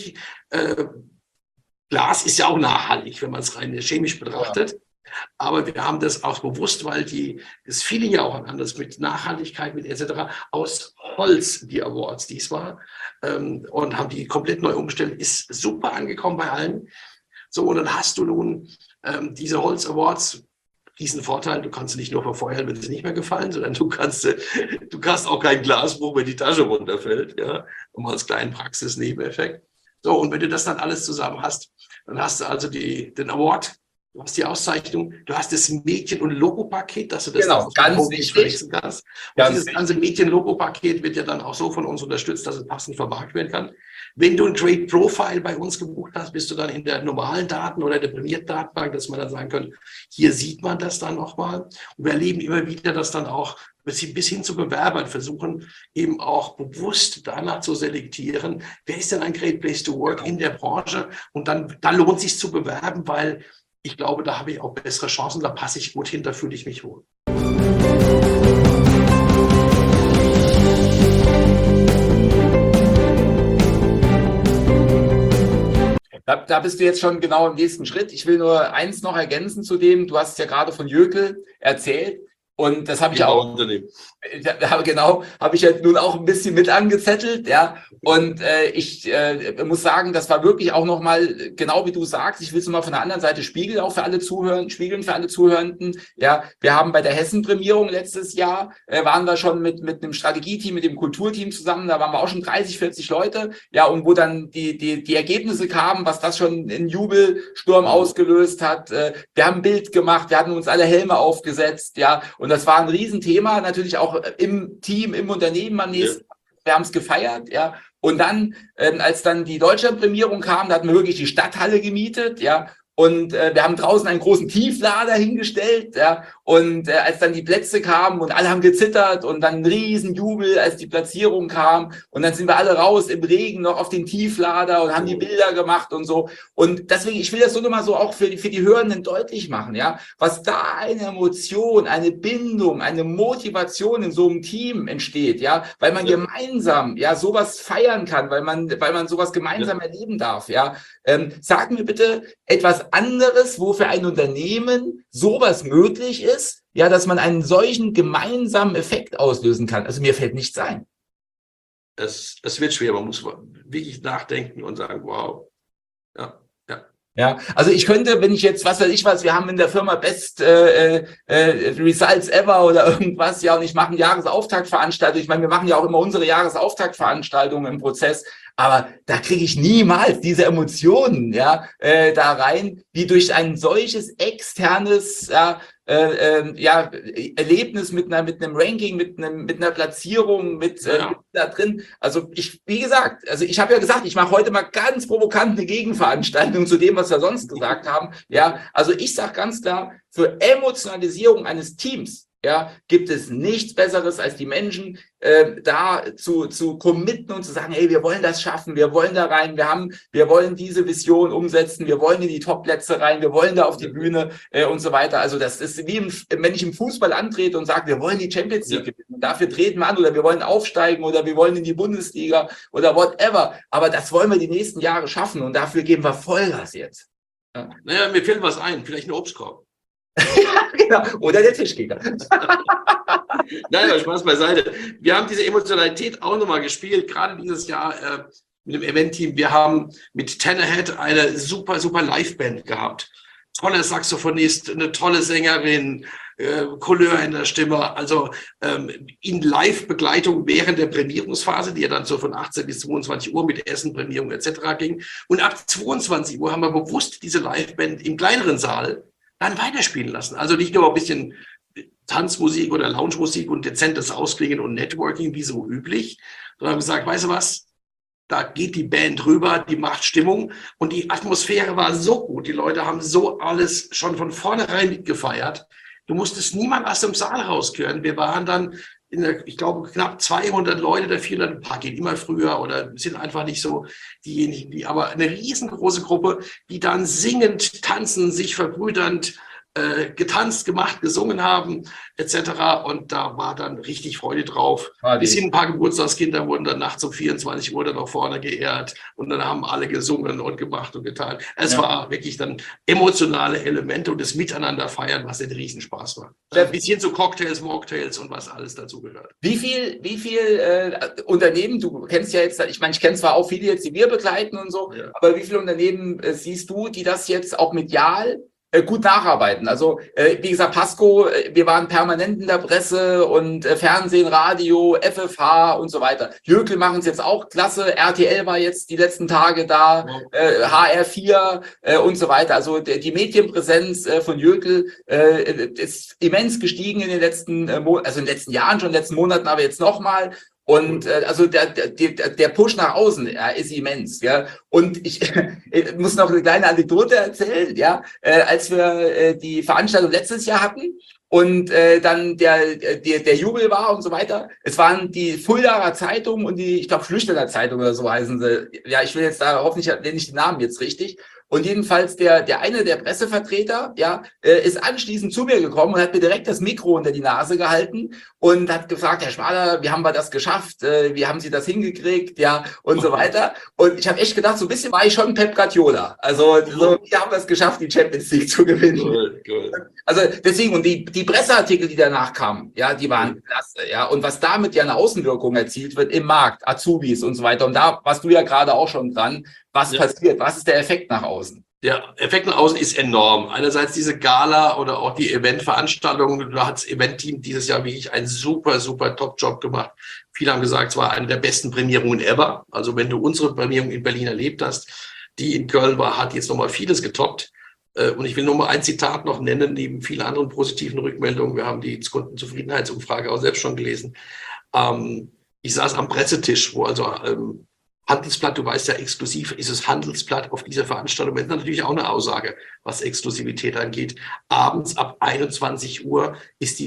Speaker 3: Glas ist ja auch nachhaltig, wenn man es rein chemisch betrachtet. Ja. Aber wir haben das auch bewusst, weil das Feeling ja auch anders mit Nachhaltigkeit, mit etc. aus Holz, die Awards diesmal, und haben die komplett neu umgestellt. Ist super angekommen bei allen. So, und dann hast du nun diese Holz-Awards, diesen Vorteil, du kannst sie nicht nur verfeuern, wenn sie nicht mehr gefallen, sondern du kannst auch kein Glasbruch, wenn die Tasche runterfällt, ja, um als kleinen Praxisnebeneffekt. So, und wenn du das dann alles zusammen hast, dann hast du also den Award, du hast die Auszeichnung, du hast das Mädchen- und Logo-Paket, dass du das
Speaker 1: ganz wichtig
Speaker 3: kannst. Und dieses ganze Mädchen-Logo-Paket wird ja dann auch so von uns unterstützt, dass es passend vermarktet werden kann. Wenn du ein Great Profile bei uns gebucht hast, bist du dann in der normalen Daten- oder der prämierten Datenbank, dass man dann sagen kann, hier sieht man das dann nochmal. Und wir erleben immer wieder, dass dann auch bis hin zu Bewerbern versuchen, eben auch bewusst danach zu selektieren, wer ist denn ein Great Place to Work in der Branche? Und dann lohnt es sich zu bewerben, weil ich glaube, da habe ich auch bessere Chancen, da passe ich gut hin, da fühle ich mich wohl.
Speaker 1: Da bist du jetzt schon genau im nächsten Schritt. Ich will nur eins noch ergänzen zu dem, du hast ja gerade von Jökel erzählt. Und das habe ich auch, habe ich ja nun auch ein bisschen mit angezettelt, ja. Und ich muss sagen, das war wirklich auch nochmal, genau wie du sagst, ich will es mal von der anderen Seite spiegeln für alle Zuhörenden. Ja, wir haben bei der Hessen-Prämierung letztes Jahr, waren wir schon mit einem Strategieteam, mit dem Kulturteam zusammen, da waren wir auch schon 30, 40 Leute, ja, und wo dann die Ergebnisse kamen, was das schon in Jubelsturm ausgelöst hat. Wir haben ein Bild gemacht, wir hatten uns alle Helme aufgesetzt, ja, und das war ein Riesenthema, natürlich auch im Team, im Unternehmen am nächsten Tag. Wir haben es gefeiert, ja. Und dann, als dann die Deutschlandprämierung kam, da hatten wir wirklich die Stadthalle gemietet, ja. Und wir haben draußen einen großen Tieflader hingestellt, ja. Und als dann die Plätze kamen und alle haben gezittert und dann ein Riesenjubel, als die Platzierung kam. Und dann sind wir alle raus im Regen noch auf den Tieflader und haben die Bilder gemacht und so. Und deswegen, ich will das so nochmal so auch für die Hörenden deutlich machen, ja. Was da eine Emotion, eine Bindung, eine Motivation in so einem Team entsteht, ja. Weil man gemeinsam, ja, sowas feiern kann, weil man sowas gemeinsam erleben darf, ja. Sag mir bitte etwas anderes, wo für ein Unternehmen sowas möglich ist, ja, dass man einen solchen gemeinsamen Effekt auslösen kann. Also mir fällt nichts ein.
Speaker 3: Es wird schwer, man muss wirklich nachdenken und sagen, wow, ja.
Speaker 1: Ja, also ich könnte, wenn ich jetzt, was weiß ich was, wir haben in der Firma Best Results Ever oder irgendwas, ja, und ich mache eine Jahresauftaktveranstaltung. Ich meine, wir machen ja auch immer unsere Jahresauftaktveranstaltungen im Prozess, aber da kriege ich niemals diese Emotionen, ja, da rein, wie durch ein solches externes, Erlebnis mit einem Ranking, mit einer Platzierung, da drin. Also wie gesagt, also ich habe ja gesagt, ich mache heute mal ganz provokant eine Gegenveranstaltung zu dem, was wir sonst gesagt haben. Ja, also ich sage ganz klar, für Emotionalisierung eines Teams, ja, gibt es nichts Besseres, als die Menschen da zu committen und zu sagen, hey, wir wollen das schaffen, wir wollen da rein, wir wollen diese Vision umsetzen, wir wollen in die Top-Plätze rein, wir wollen da auf die Bühne und so weiter. Also das ist wie wenn ich im Fußball antrete und sage, wir wollen die Champions League gewinnen, dafür treten wir an oder wir wollen aufsteigen oder wir wollen in die Bundesliga oder whatever. Aber das wollen wir die nächsten Jahre schaffen und dafür geben wir Vollgas jetzt.
Speaker 3: Ja. Naja, mir fällt was ein, vielleicht ein Obstkorb.
Speaker 1: Ja, genau. Oder der Tischkicker.
Speaker 3: Nein, aber Spaß beiseite. Wir haben diese Emotionalität auch nochmal gespielt, gerade dieses Jahr mit dem Event-Team. Wir haben mit Tennerhead eine super, super Liveband gehabt. Toller Saxophonist, eine tolle Sängerin, Couleur in der Stimme, also in Live-Begleitung während der Prämierungsphase, die ja dann so von 18 bis 22 Uhr mit Essen, Prämierung etc. ging. Und ab 22 Uhr haben wir bewusst diese Liveband im kleineren Saal dann weiterspielen lassen. Also nicht nur ein bisschen Tanzmusik oder Lounge-Musik und dezentes Ausklingen und Networking wie so üblich, sondern haben gesagt, weißt du was, da geht die Band rüber, die macht Stimmung und die Atmosphäre war so gut, die Leute haben so alles schon von vornherein mitgefeiert. Du musstest niemand aus dem Saal raushören. Wir waren dann ich glaube, knapp 200 Leute, der 400, ein paar gehen immer früher oder sind einfach nicht so diejenigen, aber eine riesengroße Gruppe, die dann singend, tanzen, sich verbrüdernd, getanzt, gemacht, gesungen haben, etc. Und da war dann richtig Freude drauf. Bis hin ein paar Geburtstagskinder wurden dann nachts um 24 Uhr dann noch vorne geehrt und dann haben alle gesungen und gemacht und getan. Es war wirklich dann emotionale Elemente und das Miteinander feiern, was ein Riesenspaß war. Bis hin zu Cocktails, Mocktails und was alles dazu gehört.
Speaker 1: Wie viel Unternehmen, du kennst ja jetzt, ich meine, ich kenne zwar auch viele jetzt, die wir begleiten und so, aber wie viele Unternehmen siehst du, die das jetzt auch medial gut nacharbeiten? Also wie gesagt, Pasco, wir waren permanent in der Presse und Fernsehen, Radio, FFH und so weiter. Jökel machen es jetzt auch klasse, RTL war jetzt die letzten Tage da, HR4 und so weiter. Also die Medienpräsenz von Jökel ist immens gestiegen in den letzten also in den letzten Jahren schon, in den letzten Monaten, aber jetzt nochmal. Und also der Push nach außen ist immens, ja. Und ich muss noch eine kleine Anekdote erzählen, ja. Als wir die Veranstaltung letztes Jahr hatten und dann der Jubel war und so weiter, es waren die Fuldaer Zeitung und die, ich glaube, Flüchterner Zeitung oder so heißen sie. Ja, ich will jetzt da hoffentlich nenne ich den Namen jetzt richtig. Und jedenfalls der eine der Pressevertreter, ja, ist anschließend zu mir gekommen und hat mir direkt das Mikro unter die Nase gehalten und hat gefragt, Herr Schmaler, wie haben wir das geschafft? Wie haben Sie das hingekriegt? Ja, und so weiter. Und ich habe echt gedacht, so ein bisschen war ich schon Pep Guardiola. Also, so, wie haben wir es geschafft, die Champions League zu gewinnen? Cool. Also, deswegen, und die Presseartikel, die danach kamen, ja, die waren klasse, ja. Und was damit ja eine Außenwirkung erzielt wird im Markt, Azubis und so weiter. Und da warst du ja gerade auch schon dran. Was passiert? Was ist der Effekt nach außen?
Speaker 3: Der Effekt nach außen ist enorm. Einerseits diese Gala oder auch die Eventveranstaltungen. Da hat das Eventteam dieses Jahr wirklich einen super, super Top-Job gemacht. Viele haben gesagt, es war eine der besten Prämierungen ever. Also wenn du unsere Prämierung in Berlin erlebt hast, die in Köln war, hat jetzt nochmal vieles getoppt. Und ich will nur mal ein Zitat noch nennen, neben vielen anderen positiven Rückmeldungen. Wir haben die Kundenzufriedenheitsumfrage auch selbst schon gelesen. Ich saß am Pressetisch, wo also Handelsblatt, du weißt ja, exklusiv ist es Handelsblatt auf dieser Veranstaltung. Das ist natürlich auch eine Aussage, was Exklusivität angeht. Abends ab 21 Uhr ist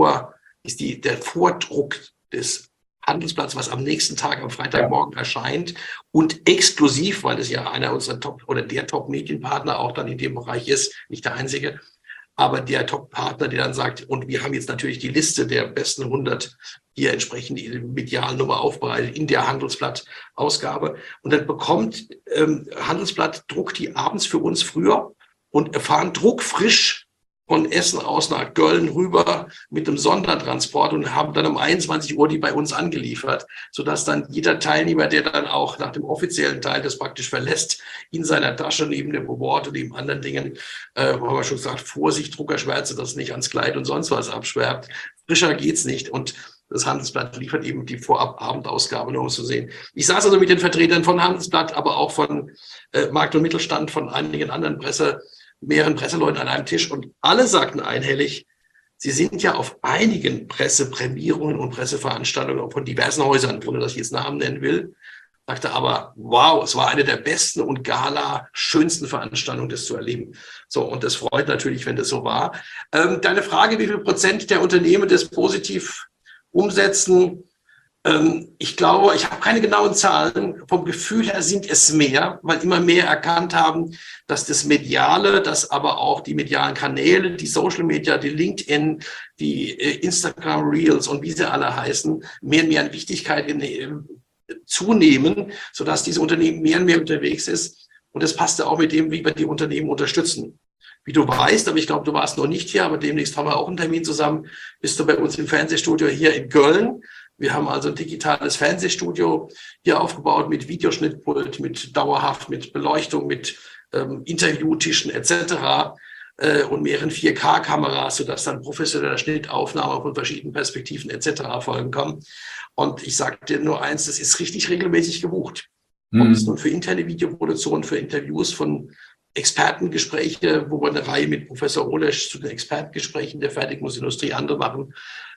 Speaker 3: der Vordruck des Handelsblatts, was am nächsten Tag, am Freitagmorgen erscheint und exklusiv, weil es ja einer unserer der Top-Medienpartner auch dann in dem Bereich ist, nicht der einzige, aber der Top-Partner, der dann sagt, und wir haben jetzt natürlich die Liste der besten 100 hier entsprechend die medialen Nummer aufbereitet in der Handelsblatt-Ausgabe. Und dann bekommt Handelsblatt, druckt die abends für uns früher und erfahren druckfrisch von Essen aus nach Köln rüber mit einem Sondertransport und haben dann um 21 Uhr die bei uns angeliefert, sodass dann jeder Teilnehmer, der dann auch nach dem offiziellen Teil das praktisch verlässt, in seiner Tasche neben dem Award und neben anderen Dingen, haben wir schon gesagt, Vorsicht, Druckerschwärze, das nicht ans Kleid und sonst was abschwärbt. Frischer geht's nicht. Und das Handelsblatt liefert eben die Vorab-Abendausgabe, nur um es zu sehen. Ich saß also mit den Vertretern von Handelsblatt, aber auch von Markt und Mittelstand, von einigen anderen mehreren Presseleuten an einem Tisch und alle sagten einhellig, sie sind ja auf einigen Presseprämierungen und Presseveranstaltungen von diversen Häusern, ohne dass ich jetzt Namen nennen will, sagte aber, wow, es war eine der besten und schönsten Veranstaltungen, das zu erleben. So, und das freut natürlich, wenn das so war. Deine Frage, wie viel Prozent der Unternehmen das positiv umsetzen? Ich glaube, ich habe keine genauen Zahlen. Vom Gefühl her sind es mehr, weil immer mehr erkannt haben, dass das Mediale, dass aber auch die medialen Kanäle, die Social Media, die LinkedIn, die Instagram Reels und wie sie alle heißen, mehr und mehr an Wichtigkeit zunehmen, sodass diese Unternehmen mehr und mehr unterwegs ist. Und das passte auch mit dem, wie wir die Unternehmen unterstützen. Wie du weißt, aber ich glaube, du warst noch nicht hier, aber demnächst haben wir auch einen Termin zusammen, bist du bei uns im Fernsehstudio hier in Köln. Wir haben also ein digitales Fernsehstudio hier aufgebaut mit Videoschnittpult, mit dauerhaft, mit Beleuchtung, mit Interviewtischen etc. Und mehreren 4K-Kameras, sodass dann professioneller Schnittaufnahme von verschiedenen Perspektiven etc. erfolgen kann. Und ich sage dir nur eins, das ist richtig regelmäßig gebucht. Ob es nun für interne Videoproduktion, für Interviews von Expertengespräche, wo wir eine Reihe mit Professor Olesch zu den Expertengesprächen der Fertigungsindustrie andere machen.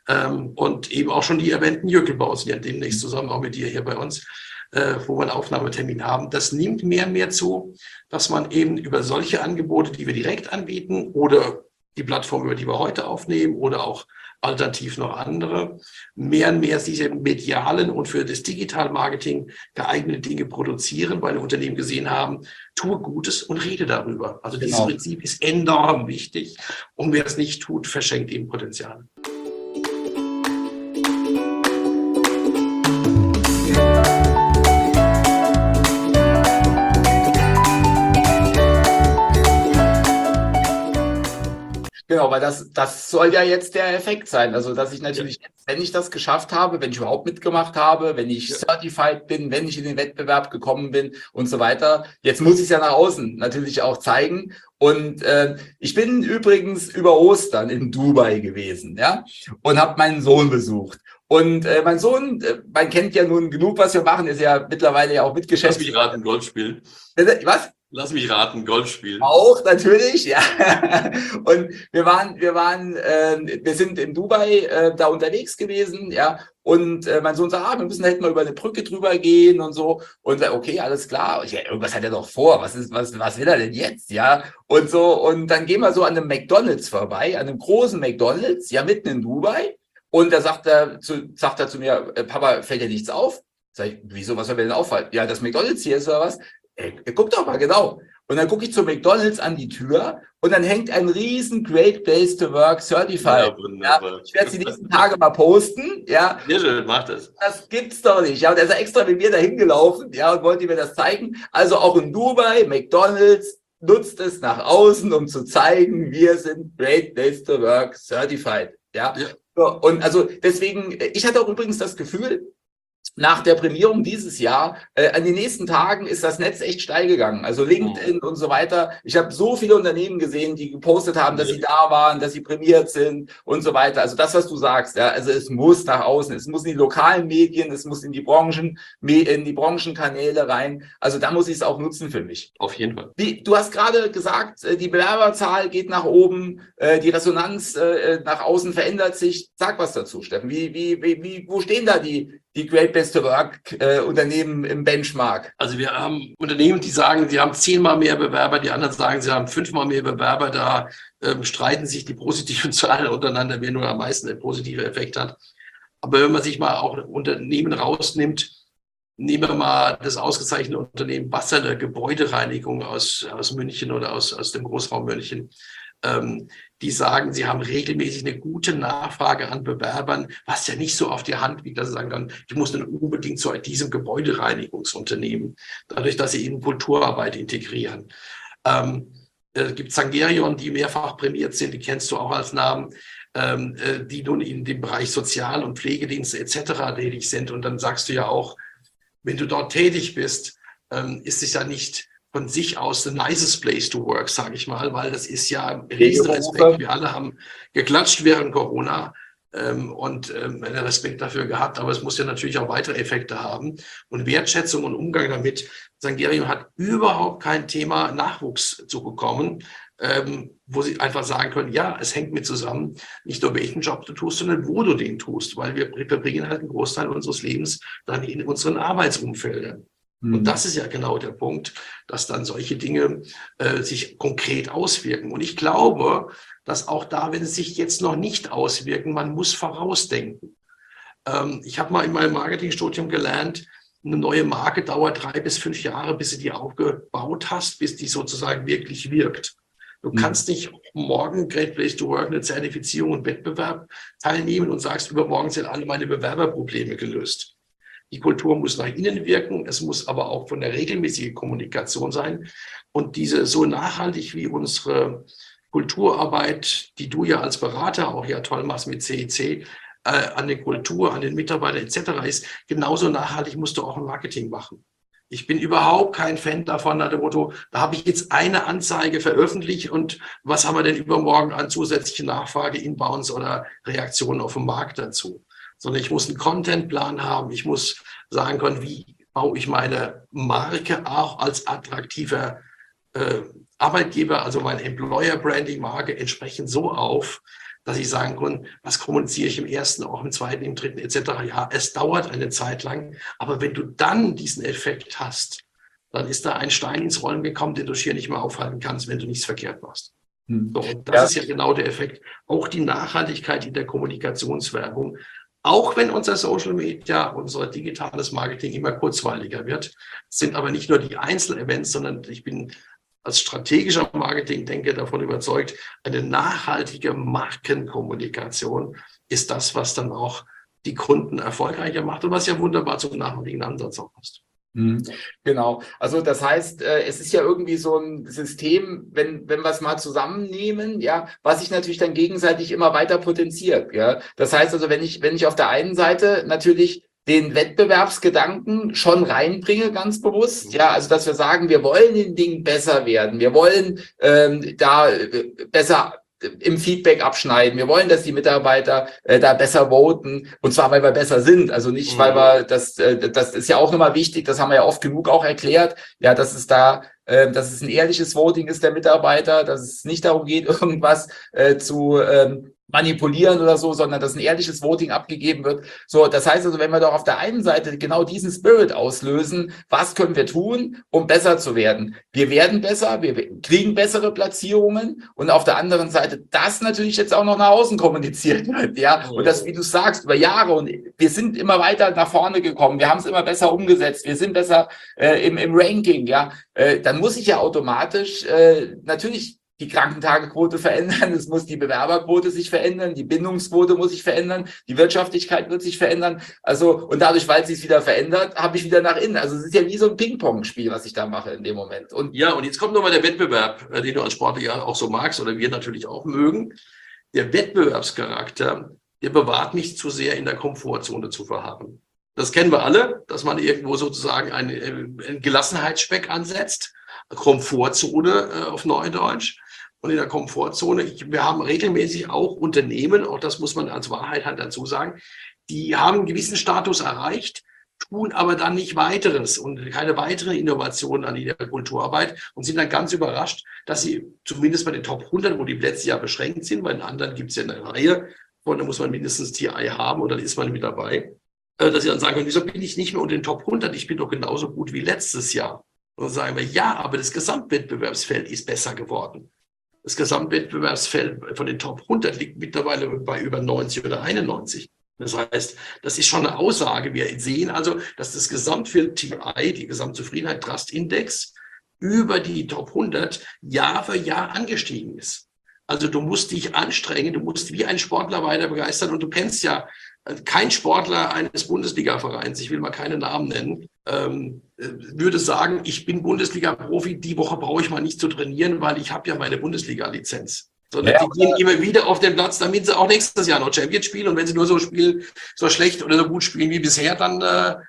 Speaker 3: Und eben auch schon die erwähnten Jöckelbau sind ja demnächst zusammen auch mit dir hier bei uns, wo wir einen Aufnahmetermin haben. Das nimmt mehr und mehr zu, dass man eben über solche Angebote, die wir direkt anbieten oder die Plattform, über die wir heute aufnehmen oder auch alternativ noch andere, mehr und mehr diese medialen und für das Digital-Marketing geeignete Dinge produzieren, weil die Unternehmen gesehen haben, tue Gutes und rede darüber. Also dieses Prinzip ist enorm wichtig und wer es nicht tut, verschenkt eben Potenzial.
Speaker 1: Genau, weil das soll ja jetzt der Effekt sein. Also, dass ich natürlich, wenn ich das geschafft habe, wenn ich überhaupt mitgemacht habe, wenn ich certified bin, wenn ich in den Wettbewerb gekommen bin und so weiter, jetzt muss ich es ja nach außen natürlich auch zeigen. Und ich bin übrigens über Ostern in Dubai gewesen, ja, und habe meinen Sohn besucht. Und mein Sohn, man kennt ja nun genug, was wir machen, ist ja mittlerweile ja auch Mitgeschäftsführer.
Speaker 3: Lass mich raten, Golf spielen.
Speaker 1: Was?
Speaker 3: Lass mich raten, Golf spielen.
Speaker 1: Auch natürlich, ja. Und wir sind in Dubai da unterwegs gewesen, ja. Und mein Sohn sagt, wir müssen halt mal über eine Brücke drüber gehen und so. Und okay, alles klar. Ja, irgendwas hat er doch vor. Was will er denn jetzt, ja? Und so. Und dann gehen wir so an einem McDonald's vorbei, an einem großen McDonald's, ja, mitten in Dubai. Und da sagt er zu mir, Papa, fällt dir nichts auf? Sag ich, wieso, was soll mir denn auffallen? Ja, das McDonald's hier ist oder was? Guck doch mal, genau. Und dann gucke ich zu McDonald's an die Tür und dann hängt ein riesen Great Place to Work Certified. Ja, ich werde es die nächsten Tage mal posten. Ja.
Speaker 3: Sehr schön, mach das.
Speaker 1: Das gibt's doch nicht. Ja, und er ist extra mit mir dahin gelaufen, ja, und wollte mir das zeigen. Also auch in Dubai, McDonald's nutzt es nach außen, um zu zeigen, wir sind Great Place to Work Certified. Ja. So, und also deswegen, ich hatte auch übrigens das Gefühl, nach der Prämierung dieses Jahr, an den nächsten Tagen ist das Netz echt steil gegangen. Also LinkedIn und so weiter. Ich habe so viele Unternehmen gesehen, die gepostet haben, dass sie da waren, dass sie prämiert sind und so weiter. Also das, was du sagst, ja, also es muss nach außen, es muss in die lokalen Medien, es muss in die Branchenkanäle rein. Also da muss ich es auch nutzen für mich.
Speaker 3: Auf jeden Fall.
Speaker 1: Du hast gerade gesagt, die Bewerberzahl geht nach oben, die Resonanz nach außen verändert sich. Sag was dazu, Steffen. Wo stehen da die Great Place to Work Unternehmen im Benchmark?
Speaker 3: Also wir haben Unternehmen, die sagen, sie haben 10-mal mehr Bewerber, die anderen sagen, sie haben 5-mal mehr Bewerber. Da streiten sich die positiven Zahlen untereinander, wer nur am meisten einen positiven Effekt hat. Aber wenn man sich mal auch Unternehmen rausnimmt, nehmen wir mal das ausgezeichnete Unternehmen Basserle Gebäudereinigung aus München oder aus dem Großraum München. Die sagen, sie haben regelmäßig eine gute Nachfrage an Bewerbern, was ja nicht so auf die Hand liegt, dass sie sagen dann, ich muss dann unbedingt zu diesem Gebäudereinigungsunternehmen, dadurch, dass sie eben Kulturarbeit integrieren. Es gibt Sangerion, die mehrfach prämiert sind, die kennst du auch als Namen, die nun in dem Bereich Sozial- und Pflegedienste etc. tätig sind. Und dann sagst du ja auch, wenn du dort tätig bist, ist es ja nicht von sich aus the nicest place to work, sage ich mal, weil das ist ja ein Riesenrespekt. Wir alle haben geklatscht während Corona und einen Respekt dafür gehabt, aber es muss ja natürlich auch weitere Effekte haben und Wertschätzung und Umgang damit. Sangerion hat überhaupt kein Thema, Nachwuchs zu bekommen, wo sie einfach sagen können, ja, es hängt mit zusammen, nicht nur welchen Job du tust, sondern wo du den tust, weil wir verbringen halt einen Großteil unseres Lebens dann in unseren Arbeitsumfeldern. Und das ist ja genau der Punkt, dass dann solche Dinge sich konkret auswirken. Und ich glaube, dass auch da, wenn es sich jetzt noch nicht auswirken, man muss vorausdenken. Ich habe mal in meinem Marketingstudium gelernt, eine neue Marke dauert 3 bis 5 Jahre, bis du die aufgebaut hast, bis die sozusagen wirklich wirkt. Du kannst nicht morgen Great Place to Work, eine Zertifizierung und Wettbewerb teilnehmen und sagst, übermorgen sind alle meine Bewerberprobleme gelöst. Die Kultur muss nach innen wirken, es muss aber auch von der regelmäßigen Kommunikation sein. Und diese so nachhaltig wie unsere Kulturarbeit, die du ja als Berater auch ja toll machst mit CEC, an der Kultur, an den Mitarbeitern etc. ist, genauso nachhaltig musst du auch im Marketing machen. Ich bin überhaupt kein Fan davon, nach dem Motto, da habe ich jetzt eine Anzeige veröffentlicht und was haben wir denn übermorgen an zusätzliche Nachfrage, Inbounds oder Reaktionen auf dem Markt dazu? Sondern ich muss einen Contentplan haben. Ich muss sagen können, wie baue ich meine Marke auch als attraktiver Arbeitgeber, also meine Employer-Branding-Marke entsprechend so auf, dass ich sagen kann, was kommuniziere ich im ersten, auch im zweiten, im dritten etc. Ja, es dauert eine Zeit lang, aber wenn du dann diesen Effekt hast, dann ist da ein Stein ins Rollen gekommen, den du hier nicht mehr aufhalten kannst, wenn du nichts verkehrt machst. So, und das ist ja genau der Effekt. Auch die Nachhaltigkeit in der Kommunikationswerbung. Auch wenn unser Social Media, unser digitales Marketing immer kurzweiliger wird, sind aber nicht nur die Einzelevents, sondern ich bin als strategischer Marketing-Denker davon überzeugt, eine nachhaltige Markenkommunikation ist das, was dann auch die Kunden erfolgreicher macht und was ja wunderbar zum nachhaltigen Ansatz auch passt.
Speaker 1: Genau. Also das heißt, es ist ja irgendwie so ein System, wenn wir es mal zusammennehmen, ja, was sich natürlich dann gegenseitig immer weiter potenziert. Ja. Das heißt also, wenn ich auf der einen Seite natürlich den Wettbewerbsgedanken schon reinbringe, ganz bewusst, ja, also dass wir sagen, wir wollen in Dingen besser werden, wir wollen da besser im Feedback abschneiden. Wir wollen, dass die Mitarbeiter da besser voten, und zwar, weil wir besser sind. Also nicht, weil wir, das ist ja auch immer wichtig, das haben wir ja oft genug auch erklärt, ja, dass es ein ehrliches Voting ist der Mitarbeiter, dass es nicht darum geht, irgendwas zu manipulieren oder so, sondern dass ein ehrliches Voting abgegeben wird. So, das heißt also, wenn wir doch auf der einen Seite genau diesen Spirit auslösen, was können wir tun, um besser zu werden? Wir werden besser, wir kriegen bessere Platzierungen und auf der anderen Seite das natürlich jetzt auch noch nach außen kommuniziert wird, ja. Und das, wie du sagst, über Jahre und wir sind immer weiter nach vorne gekommen, wir haben es immer besser umgesetzt, wir sind besser im Ranking, ja. Dann muss ich ja automatisch natürlich die Krankentagequote verändern, es muss die Bewerberquote sich verändern, die Bindungsquote muss sich verändern, die Wirtschaftlichkeit wird sich verändern. Also, und dadurch, weil es sich wieder verändert, habe ich wieder nach innen. Also es ist ja wie so ein Ping-Pong-Spiel, was ich da mache in dem Moment. Und
Speaker 3: ja, und jetzt kommt nochmal der Wettbewerb, den du als Sportler ja auch so magst oder wir natürlich auch mögen. Der Wettbewerbscharakter, der bewahrt mich zu sehr in der Komfortzone zu verharren. Das kennen wir alle, dass man irgendwo sozusagen einen Gelassenheitsspeck ansetzt. Komfortzone auf Neudeutsch. Und in der Komfortzone, wir haben regelmäßig auch Unternehmen, auch das muss man als Wahrheit halt dazu sagen, die haben einen gewissen Status erreicht, tun aber dann nicht weiteres und keine weitere Innovation an ihrer Kulturarbeit und sind dann ganz überrascht, dass sie zumindest bei den Top 100, wo die Plätze ja beschränkt sind, bei den anderen gibt es ja eine Reihe, von da muss man mindestens TI haben und dann ist man mit dabei, dass sie dann sagen können, wieso bin ich nicht mehr unter den Top 100, ich bin doch genauso gut wie letztes Jahr. Und dann sagen wir, ja, aber das Gesamtwettbewerbsfeld ist besser geworden. Das Gesamtwettbewerbsfeld von den Top 100 liegt mittlerweile bei über 90 oder 91. Das heißt, das ist schon eine Aussage. Wir sehen also, dass das Gesamtfeld TI, die Gesamtzufriedenheit Trust Index, über die Top 100 Jahr für Jahr angestiegen ist. Also du musst dich anstrengen, du musst wie ein Sportler weiter begeistern und du kennst ja kein Sportler eines Bundesliga-Vereins, ich will mal keine Namen nennen, würde sagen, ich bin Bundesliga-Profi, die Woche brauche ich mal nicht zu trainieren, weil ich habe ja meine Bundesliga-Lizenz. Sondern ja, die gehen immer wieder auf den Platz, damit sie auch nächstes Jahr noch Champions spielen. Und wenn sie nur so spielen, so schlecht oder so gut spielen wie bisher, dann,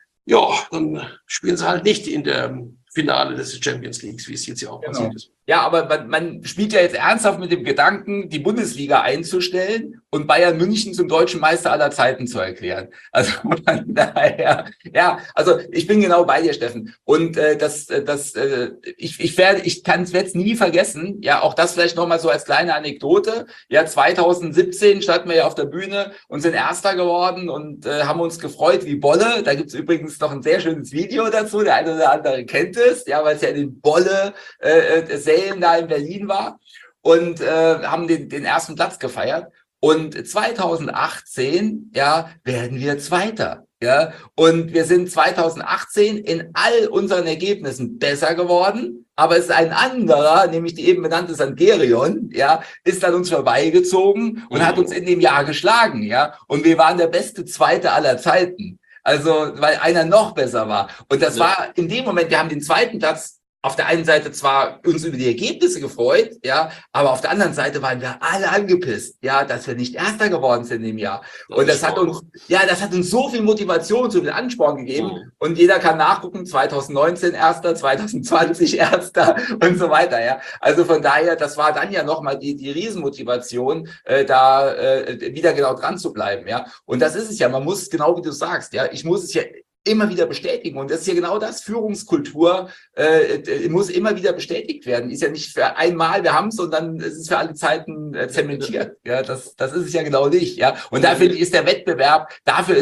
Speaker 3: dann spielen sie halt nicht in der Finale des Champions Leagues, wie es jetzt ja auch passiert ist.
Speaker 1: Ja, aber man spielt ja jetzt ernsthaft mit dem Gedanken, die Bundesliga einzustellen und Bayern München zum deutschen Meister aller Zeiten zu erklären. Also von daher, ja, also ich bin genau bei dir, Steffen. Und ich kann es nie vergessen. Ja, auch das vielleicht nochmal so als kleine Anekdote. Ja, 2017 standen wir ja auf der Bühne und sind Erster geworden und haben uns gefreut wie Bolle. Da gibt's übrigens noch ein sehr schönes Video dazu. Der eine oder andere kennt es, ja, weil es ja in den Bolle da in Berlin war und haben den ersten Platz gefeiert. Und 2018, ja, werden wir Zweiter. Ja, und wir sind 2018 in all unseren Ergebnissen besser geworden, aber es ist ein anderer, nämlich die eben benannte Sangerion, ja, ist an uns vorbeigezogen und hat uns in dem Jahr geschlagen, ja, und wir waren der beste Zweite aller Zeiten. Also, weil einer noch besser war. Und das war in dem Moment, wir haben den zweiten Platz auf der einen Seite zwar uns über die Ergebnisse gefreut, ja, aber auf der anderen Seite waren wir alle angepisst, ja, dass wir nicht Erster geworden sind im Jahr. Und das hat uns so viel Motivation, so viel Ansporn gegeben. Und jeder kann nachgucken, 2019 Erster, 2020 Erster und so weiter, ja. Also von daher, das war dann ja nochmal die Riesenmotivation, wieder genau dran zu bleiben, ja. Und das ist es ja, man muss, genau wie du sagst, ja, ich muss es ja immer wieder bestätigen. Und das ist ja genau das, Führungskultur muss immer wieder bestätigt werden. Ist ja nicht für einmal, wir haben es und dann ist es für alle Zeiten zementiert. Ja, das ist es ja genau nicht. Ja, und dafür ist der Wettbewerb,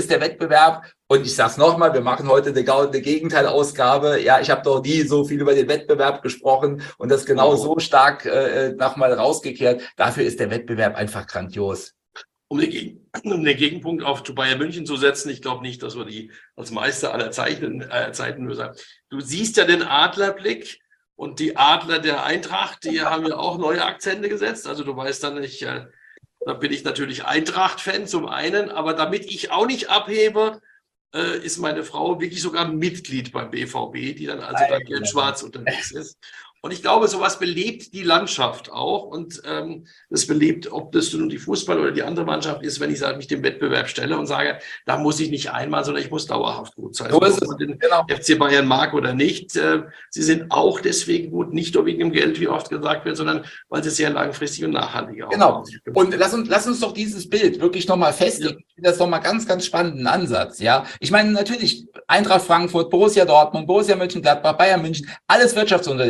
Speaker 1: und ich sag's nochmal, wir machen heute eine Gegenteilausgabe. Ja, ich habe doch nie so viel über den Wettbewerb gesprochen und das genau so stark nochmal rausgekehrt. Dafür ist der Wettbewerb einfach grandios.
Speaker 3: Um den Gegenpunkt auf Bayern München zu setzen, ich glaube nicht, dass wir die als Meister aller Zeiten nur sagen. Du siehst ja den Adlerblick und die Adler der Eintracht, die haben ja auch neue Akzente gesetzt. Also du weißt dann nicht, da bin ich natürlich Eintracht-Fan zum einen, aber damit ich auch nicht abhebe, ist meine Frau wirklich sogar Mitglied beim BVB, die dann also dann in Schwarz unterwegs ist. Und ich glaube, sowas belebt die Landschaft auch und das belebt, ob das nun die Fußball- oder die andere Mannschaft ist, wenn ich mich dem Wettbewerb stelle und sage, da muss ich nicht einmal, sondern ich muss dauerhaft gut sein.
Speaker 1: So ist es.
Speaker 3: Ob man den FC Bayern mag oder nicht, sie sind auch deswegen gut, nicht nur wegen dem Geld, wie oft gesagt wird, sondern weil sie sehr langfristig und nachhaltig auch.
Speaker 1: Genau. Und lass uns doch dieses Bild wirklich nochmal festlegen. Ich finde das nochmal ganz, ganz spannenden Ansatz. Ja, ich meine natürlich Eintracht Frankfurt, Borussia Dortmund, Borussia Mönchengladbach, Bayern München, alles Wirtschaftsunternehmen.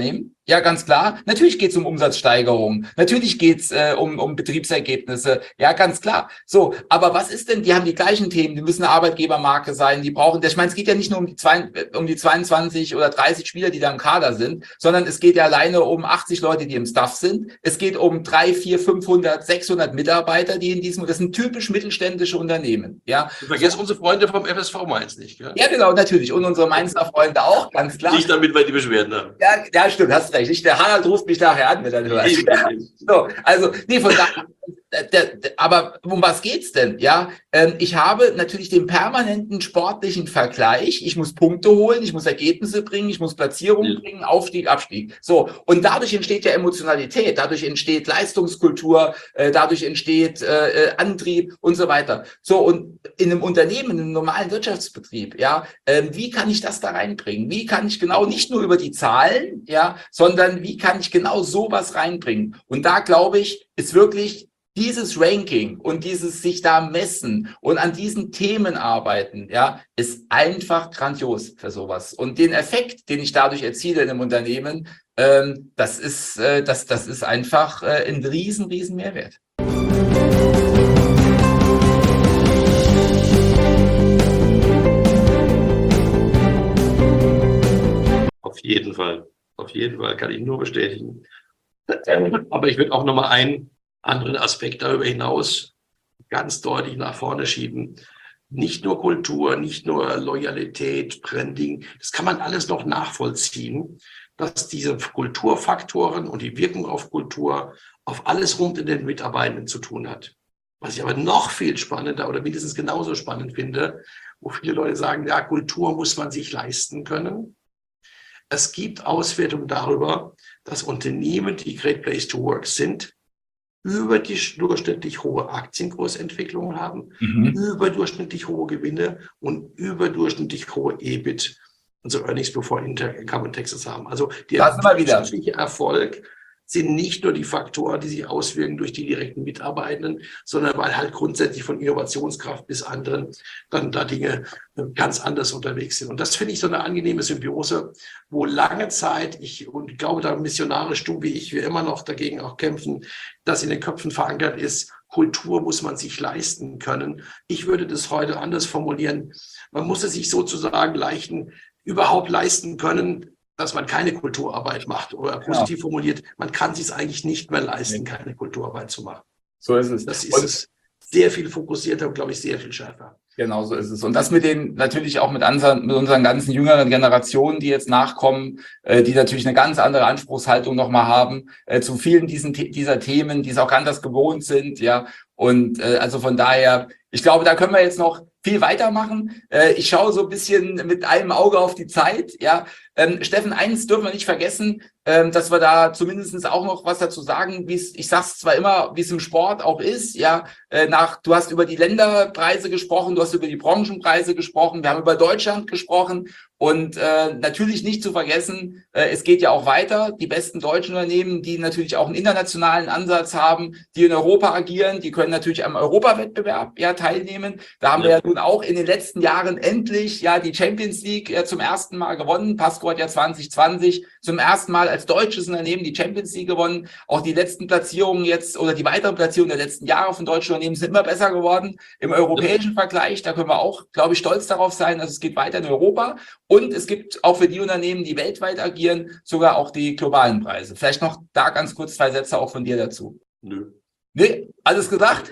Speaker 1: Ja, ganz klar. Natürlich geht es um Umsatzsteigerung. Natürlich geht es um Betriebsergebnisse. Ja, ganz klar. So, aber was ist denn, die haben die gleichen Themen, die müssen eine Arbeitgebermarke sein, die brauchen, ich meine, es geht ja nicht nur um die 22 oder 30 Spieler, die da im Kader sind, sondern es geht ja alleine um 80 Leute, die im Staff sind. Es geht um 3, 4, 500, 600 Mitarbeiter, die das sind typisch mittelständische Unternehmen. Ja.
Speaker 3: Du vergisst unsere Freunde vom FSV Mainz nicht, gell?
Speaker 1: Ja, genau, natürlich. Und unsere Mainzer Freunde auch, ganz klar.
Speaker 3: Nicht damit, weil die Beschwerden haben.
Speaker 1: Ja, stimmt, hast recht. Der Harald ruft mich nachher an, wenn er hört. So, also, nee, von da, aber um was geht's denn? Ja, ich habe natürlich den permanenten sportlichen Vergleich. Ich muss Punkte holen, ich muss Ergebnisse bringen, ich muss Platzierungen bringen, Aufstieg, Abstieg. So, und dadurch entsteht ja Emotionalität, dadurch entsteht Leistungskultur, dadurch entsteht Antrieb und so weiter. So, und in einem Unternehmen, in einem normalen Wirtschaftsbetrieb, ja, wie kann ich das da reinbringen? Wie kann ich genau nicht nur über die Zahlen, ja, sondern wie kann ich genau sowas reinbringen? Und da glaube ich, ist wirklich dieses Ranking und dieses sich da messen und an diesen Themen arbeiten, ja, ist einfach grandios für sowas. Und den Effekt, den ich dadurch erziele in einem Unternehmen, das ist einfach ein riesen Mehrwert.
Speaker 3: Auf jeden Fall kann ich nur bestätigen. Aber ich würde auch nochmal einen anderen Aspekt darüber hinaus ganz deutlich nach vorne schieben. Nicht nur Kultur, nicht nur Loyalität, Branding, das kann man alles noch nachvollziehen, dass diese Kulturfaktoren und die Wirkung auf Kultur auf alles rund in den Mitarbeitenden zu tun hat. Was ich aber noch viel spannender oder mindestens genauso spannend finde, wo viele Leute sagen, ja, Kultur muss man sich leisten können. Es gibt Auswertungen darüber, dass Unternehmen, die Great Place to Work sind, überdurchschnittlich hohe Aktienkursentwicklungen haben, überdurchschnittlich hohe Gewinne und überdurchschnittlich hohe EBIT, also Earnings Before Income and Taxes haben. Also der wirtschaftliche Erfolg sind nicht nur die Faktoren, die sich auswirken durch die direkten Mitarbeitenden, sondern weil halt grundsätzlich von Innovationskraft bis anderen dann da Dinge ganz anders unterwegs sind. Und das finde ich so eine angenehme Symbiose, wo lange Zeit, ich glaube, da missionarisch du wie ich, wir immer noch dagegen auch kämpfen, dass in den Köpfen verankert ist, Kultur muss man sich leisten können. Ich würde das heute anders formulieren. Man muss es sich sozusagen überhaupt leisten können, dass man keine Kulturarbeit macht oder positiv formuliert, man kann es sich eigentlich nicht mehr leisten, keine Kulturarbeit zu machen.
Speaker 1: So ist es.
Speaker 3: Das ist sehr viel fokussierter und, glaube ich, sehr viel schärfer.
Speaker 1: Genau so ist es. Und das natürlich auch mit unseren ganzen jüngeren Generationen, die jetzt nachkommen, die natürlich eine ganz andere Anspruchshaltung nochmal haben, zu vielen dieser Themen, die es auch anders gewohnt sind, ja. Und also von daher, ich glaube, da können wir jetzt noch viel weitermachen. Ich schaue so ein bisschen mit einem Auge auf die Zeit, ja. Steffen, eins dürfen wir nicht vergessen, dass wir da zumindest auch noch was dazu sagen, ich sag's zwar immer, wie es im Sport auch ist, ja, du hast über die Länderpreise gesprochen, du hast über die Branchenpreise gesprochen, wir haben über Deutschland gesprochen und natürlich nicht zu vergessen, es geht ja auch weiter, die besten deutschen Unternehmen, die natürlich auch einen internationalen Ansatz haben, die in Europa agieren, die können natürlich am Europawettbewerb ja teilnehmen. Da haben wir ja nun auch in den letzten Jahren endlich ja die Champions League zum ersten Mal gewonnen. Pasco hat ja 2020 zum ersten Mal als deutsches Unternehmen die Champions League gewonnen. Auch die letzten Platzierungen jetzt oder die weiteren Platzierungen der letzten Jahre von deutschen Unternehmen sind immer besser geworden. Im europäischen Vergleich, da können wir auch, glaube ich, stolz darauf sein, dass es geht weiter in Europa. Und es gibt auch für die Unternehmen, die weltweit agieren, sogar auch die globalen Preise. Vielleicht noch da ganz kurz 2 Sätze auch von dir dazu.
Speaker 3: Nö.
Speaker 1: Nee, alles gesagt?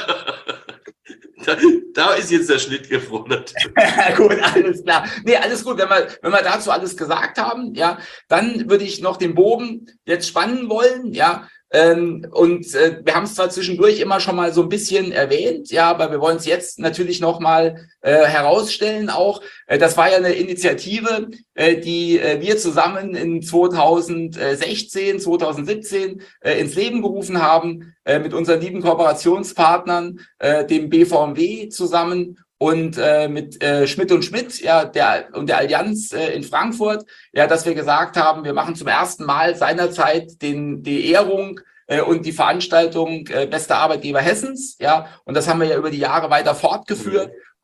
Speaker 3: Da ist jetzt der Schnitt gefordert.
Speaker 1: Gut, alles klar. Nee, alles gut. Wenn wir dazu alles gesagt haben, ja, dann würde ich noch den Bogen jetzt spannen wollen, ja. Wir haben es zwar zwischendurch immer schon mal so ein bisschen erwähnt, ja, aber wir wollen es jetzt natürlich noch mal herausstellen auch. Das war ja eine Initiative, die wir zusammen in 2016, 2017 ins Leben gerufen haben, mit unseren lieben Kooperationspartnern, dem BVMW zusammen und mit Schmidt und Schmidt, ja, der Allianz in Frankfurt, ja, dass wir gesagt haben, wir machen zum ersten Mal seinerzeit die Ehrung und die Veranstaltung bester Arbeitgeber Hessens, ja, und das haben wir ja über die Jahre weiter fortgeführt.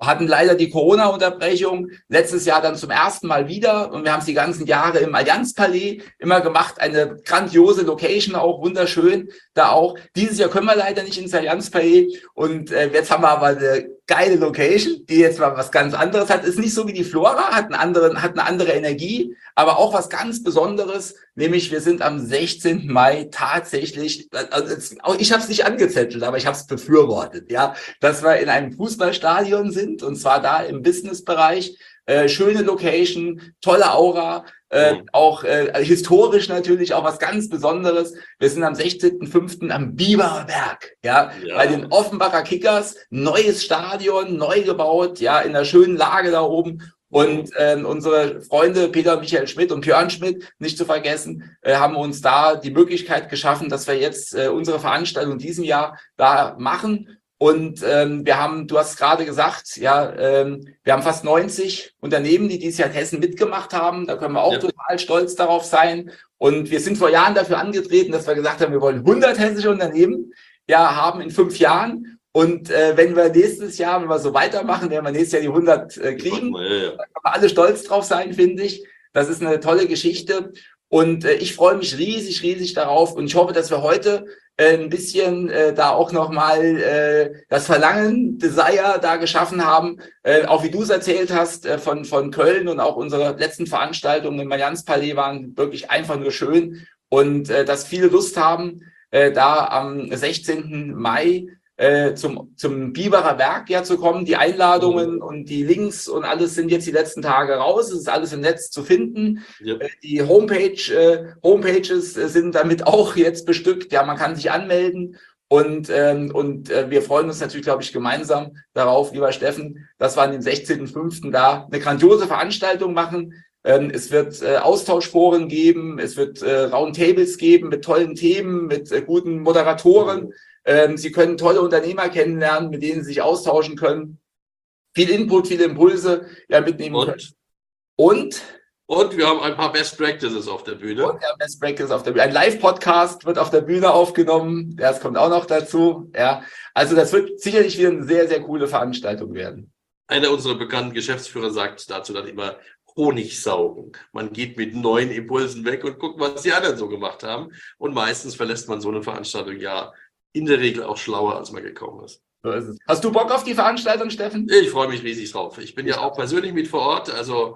Speaker 1: hatten leider die Corona-Unterbrechung, letztes Jahr dann zum ersten Mal wieder und wir haben es die ganzen Jahre im Allianz-Palais immer gemacht, eine grandiose Location, auch wunderschön, da auch. Dieses Jahr können wir leider nicht ins Allianz-Palais und jetzt haben wir aber eine geile Location, die jetzt mal was ganz anderes hat, ist nicht so wie die Flora, hat eine andere Energie, aber auch was ganz Besonderes, nämlich wir sind am 16. Mai tatsächlich, also ich habe es nicht angezettelt, aber ich habe es befürwortet, ja, dass wir in einem Fußballstadion sind und zwar da im Businessbereich, schöne Location, tolle Aura, auch historisch natürlich auch was ganz Besonderes. Wir sind am 16.05. am Biberer Berg, ja, bei den Offenbacher Kickers, neues Stadion, neu gebaut, ja, in einer schönen Lage da oben. Und unsere Freunde Peter und Michael Schmidt und Björn Schmidt, nicht zu vergessen, haben uns da die Möglichkeit geschaffen, dass wir jetzt unsere Veranstaltung in diesem Jahr da machen. Und wir haben, du hast gerade gesagt, ja, wir haben fast 90 Unternehmen, die dieses Jahr in Hessen mitgemacht haben. Da können wir auch total stolz darauf sein. Und wir sind vor Jahren dafür angetreten, dass wir gesagt haben, wir wollen 100 hessische Unternehmen haben in 5 Jahren. Und wenn wir nächstes Jahr, wenn wir so weitermachen, werden wir nächstes Jahr die 100 kriegen. Da können wir alle stolz drauf sein, finde ich. Das ist eine tolle Geschichte. Und ich freue mich riesig, riesig darauf. Und ich hoffe, dass wir heute ein bisschen da auch nochmal das Verlangen, Desire da geschaffen haben. Auch wie du es erzählt hast von Köln und auch unsere letzten Veranstaltungen im Allianz-Palais waren wirklich einfach nur schön. Und dass viele Lust haben, da am 16. Mai zum Biberer Berg ja zu kommen. Die Einladungen und die Links und alles sind jetzt die letzten Tage raus. Es ist alles im Netz zu finden. Die Homepages sind damit auch jetzt bestückt. Ja, man kann sich anmelden. Und wir freuen uns natürlich, glaube ich, gemeinsam darauf, lieber Steffen, dass wir an dem 16.05. da eine grandiose Veranstaltung machen. Es wird Austauschforen geben, es wird Roundtables geben mit tollen Themen, mit guten Moderatoren. Sie können tolle Unternehmer kennenlernen, mit denen Sie sich austauschen können. Viel Input, viele Impulse mitnehmen können. Und
Speaker 3: wir haben ein paar Best Practices auf der Bühne.
Speaker 1: Und wir haben Best Practices auf der Bühne. Ein Live-Podcast wird auf der Bühne aufgenommen. Das kommt auch noch dazu. Ja, also das wird sicherlich wieder eine sehr, sehr coole Veranstaltung werden.
Speaker 3: Einer unserer bekannten Geschäftsführer sagt dazu dann immer, Honigsaugen. Man geht mit neuen Impulsen weg und guckt, was die anderen so gemacht haben. Und meistens verlässt man so eine Veranstaltung ja in der Regel auch schlauer, als man gekommen ist.
Speaker 1: So ist es. Hast du Bock auf die Veranstaltung, Steffen?
Speaker 3: Ich freue mich riesig drauf. Ich bin ja auch persönlich mit vor Ort, also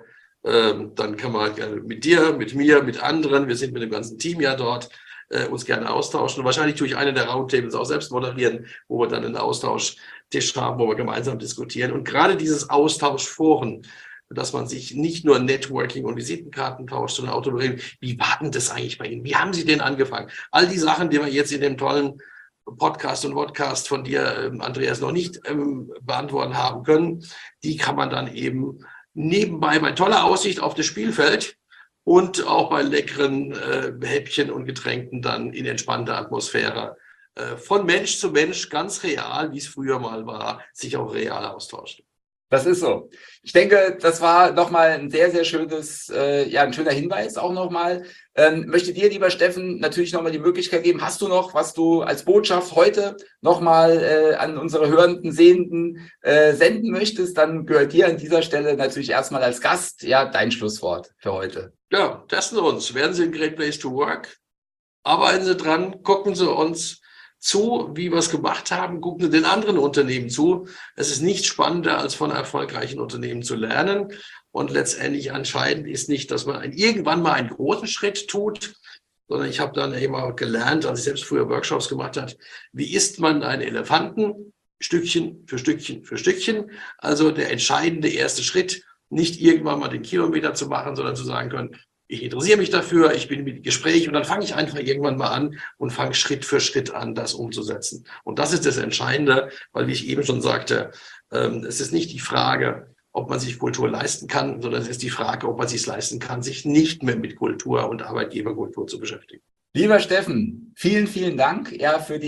Speaker 3: dann kann man gerne mit dir, mit mir, mit anderen, wir sind mit dem ganzen Team ja dort, uns gerne austauschen. Und wahrscheinlich tue ich eine der Roundtables auch selbst moderieren, wo wir dann einen Austauschtisch haben, wo wir gemeinsam diskutieren. Und gerade dieses Austauschforen, dass man sich nicht nur Networking und Visitenkarten tauscht, sondern auch darüber reden, wie war denn das eigentlich bei Ihnen? Wie haben Sie denn angefangen? All die Sachen, die wir jetzt in dem tollen Podcast und Podcast von dir, Andreas, noch nicht beantworten haben können, die kann man dann eben nebenbei bei toller Aussicht auf das Spielfeld und auch bei leckeren Häppchen und Getränken dann in entspannter Atmosphäre von Mensch zu Mensch, ganz real, wie es früher mal war, sich auch real austauschen.
Speaker 1: Das ist so. Ich denke, das war nochmal ein sehr, sehr schönes, ein schöner Hinweis auch nochmal. Möchte dir, lieber Steffen, natürlich nochmal die Möglichkeit geben, hast du noch, was du als Botschaft heute nochmal an unsere Hörenden, Sehenden senden möchtest, dann gehört dir an dieser Stelle natürlich erstmal als Gast, dein Schlusswort für heute.
Speaker 3: Ja, testen Sie uns. Werden Sie ein Great Place to Work? Arbeiten Sie dran, gucken Sie uns zu, wie wir es gemacht haben, gucken Sie den anderen Unternehmen zu. Es ist nichts spannender, als von erfolgreichen Unternehmen zu lernen. Und letztendlich entscheidend ist nicht, dass man irgendwann mal einen großen Schritt tut, sondern ich habe dann immer gelernt, als ich selbst früher Workshops gemacht habe, wie isst man einen Elefanten? Stückchen für Stückchen für Stückchen. Also der entscheidende erste Schritt, nicht irgendwann mal den Kilometer zu machen, sondern zu sagen können, ich interessiere mich dafür, ich bin im Gespräch und dann fange ich einfach irgendwann mal an und fange Schritt für Schritt an, das umzusetzen. Und das ist das Entscheidende, weil, wie ich eben schon sagte, es ist nicht die Frage, ob man sich Kultur leisten kann, sondern es ist die Frage, ob man sich es leisten kann, sich nicht mehr mit Kultur und Arbeitgeberkultur zu beschäftigen.
Speaker 1: Lieber Steffen, vielen, vielen Dank für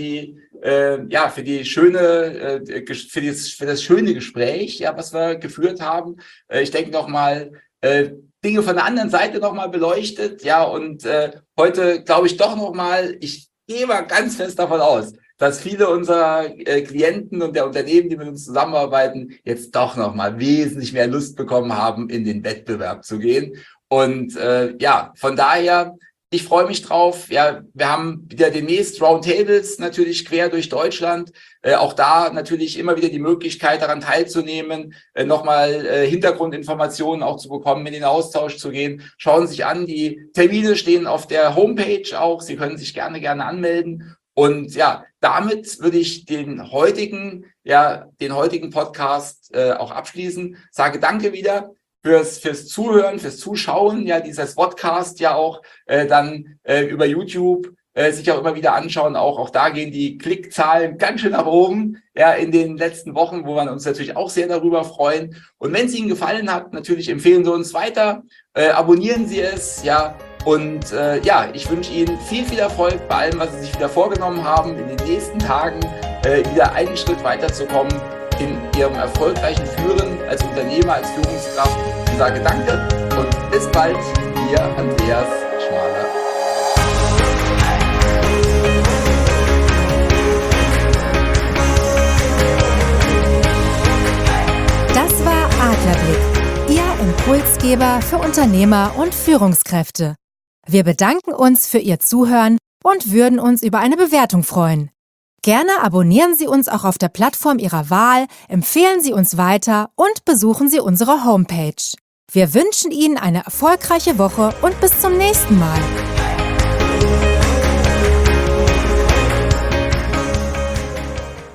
Speaker 1: das schöne Gespräch, was wir geführt haben. Ich denke nochmal, Dinge von der anderen Seite nochmal beleuchtet, und heute glaube ich doch nochmal, ich gehe mal ganz fest davon aus, dass viele unserer Klienten und der Unternehmen, die mit uns zusammenarbeiten, jetzt doch nochmal wesentlich mehr Lust bekommen haben, in den Wettbewerb zu gehen. Und von daher, ich freue mich drauf. Ja, wir haben wieder demnächst Roundtables natürlich quer durch Deutschland. Auch da natürlich immer wieder die Möglichkeit, daran teilzunehmen, nochmal Hintergrundinformationen auch zu bekommen, in den Austausch zu gehen. Schauen Sie sich an, die Termine stehen auf der Homepage auch. Sie können sich gerne anmelden. Und ja, damit würde ich den heutigen Podcast auch abschließen. Sage danke wieder fürs Zuhören, fürs Zuschauen, ja, dieses Podcast ja auch dann über YouTube sich auch immer wieder anschauen. Auch da gehen die Klickzahlen ganz schön nach oben, ja, in den letzten Wochen, wo wir uns natürlich auch sehr darüber freuen. Und wenn es Ihnen gefallen hat, natürlich empfehlen Sie uns weiter, abonnieren Sie es, ja. Und ich wünsche Ihnen viel Erfolg bei allem, was Sie sich wieder vorgenommen haben, in den nächsten Tagen wieder einen Schritt weiterzukommen in Ihrem erfolgreichen Führen als Unternehmer, als Führungskraft. Ich sage danke und bis bald, Ihr Andreas Schmaler.
Speaker 2: Das war Adlerblick, Ihr Impulsgeber für Unternehmer und Führungskräfte. Wir bedanken uns für Ihr Zuhören und würden uns über eine Bewertung freuen. Gerne abonnieren Sie uns auch auf der Plattform Ihrer Wahl, empfehlen Sie uns weiter und besuchen Sie unsere Homepage. Wir wünschen Ihnen eine erfolgreiche Woche und bis zum nächsten Mal.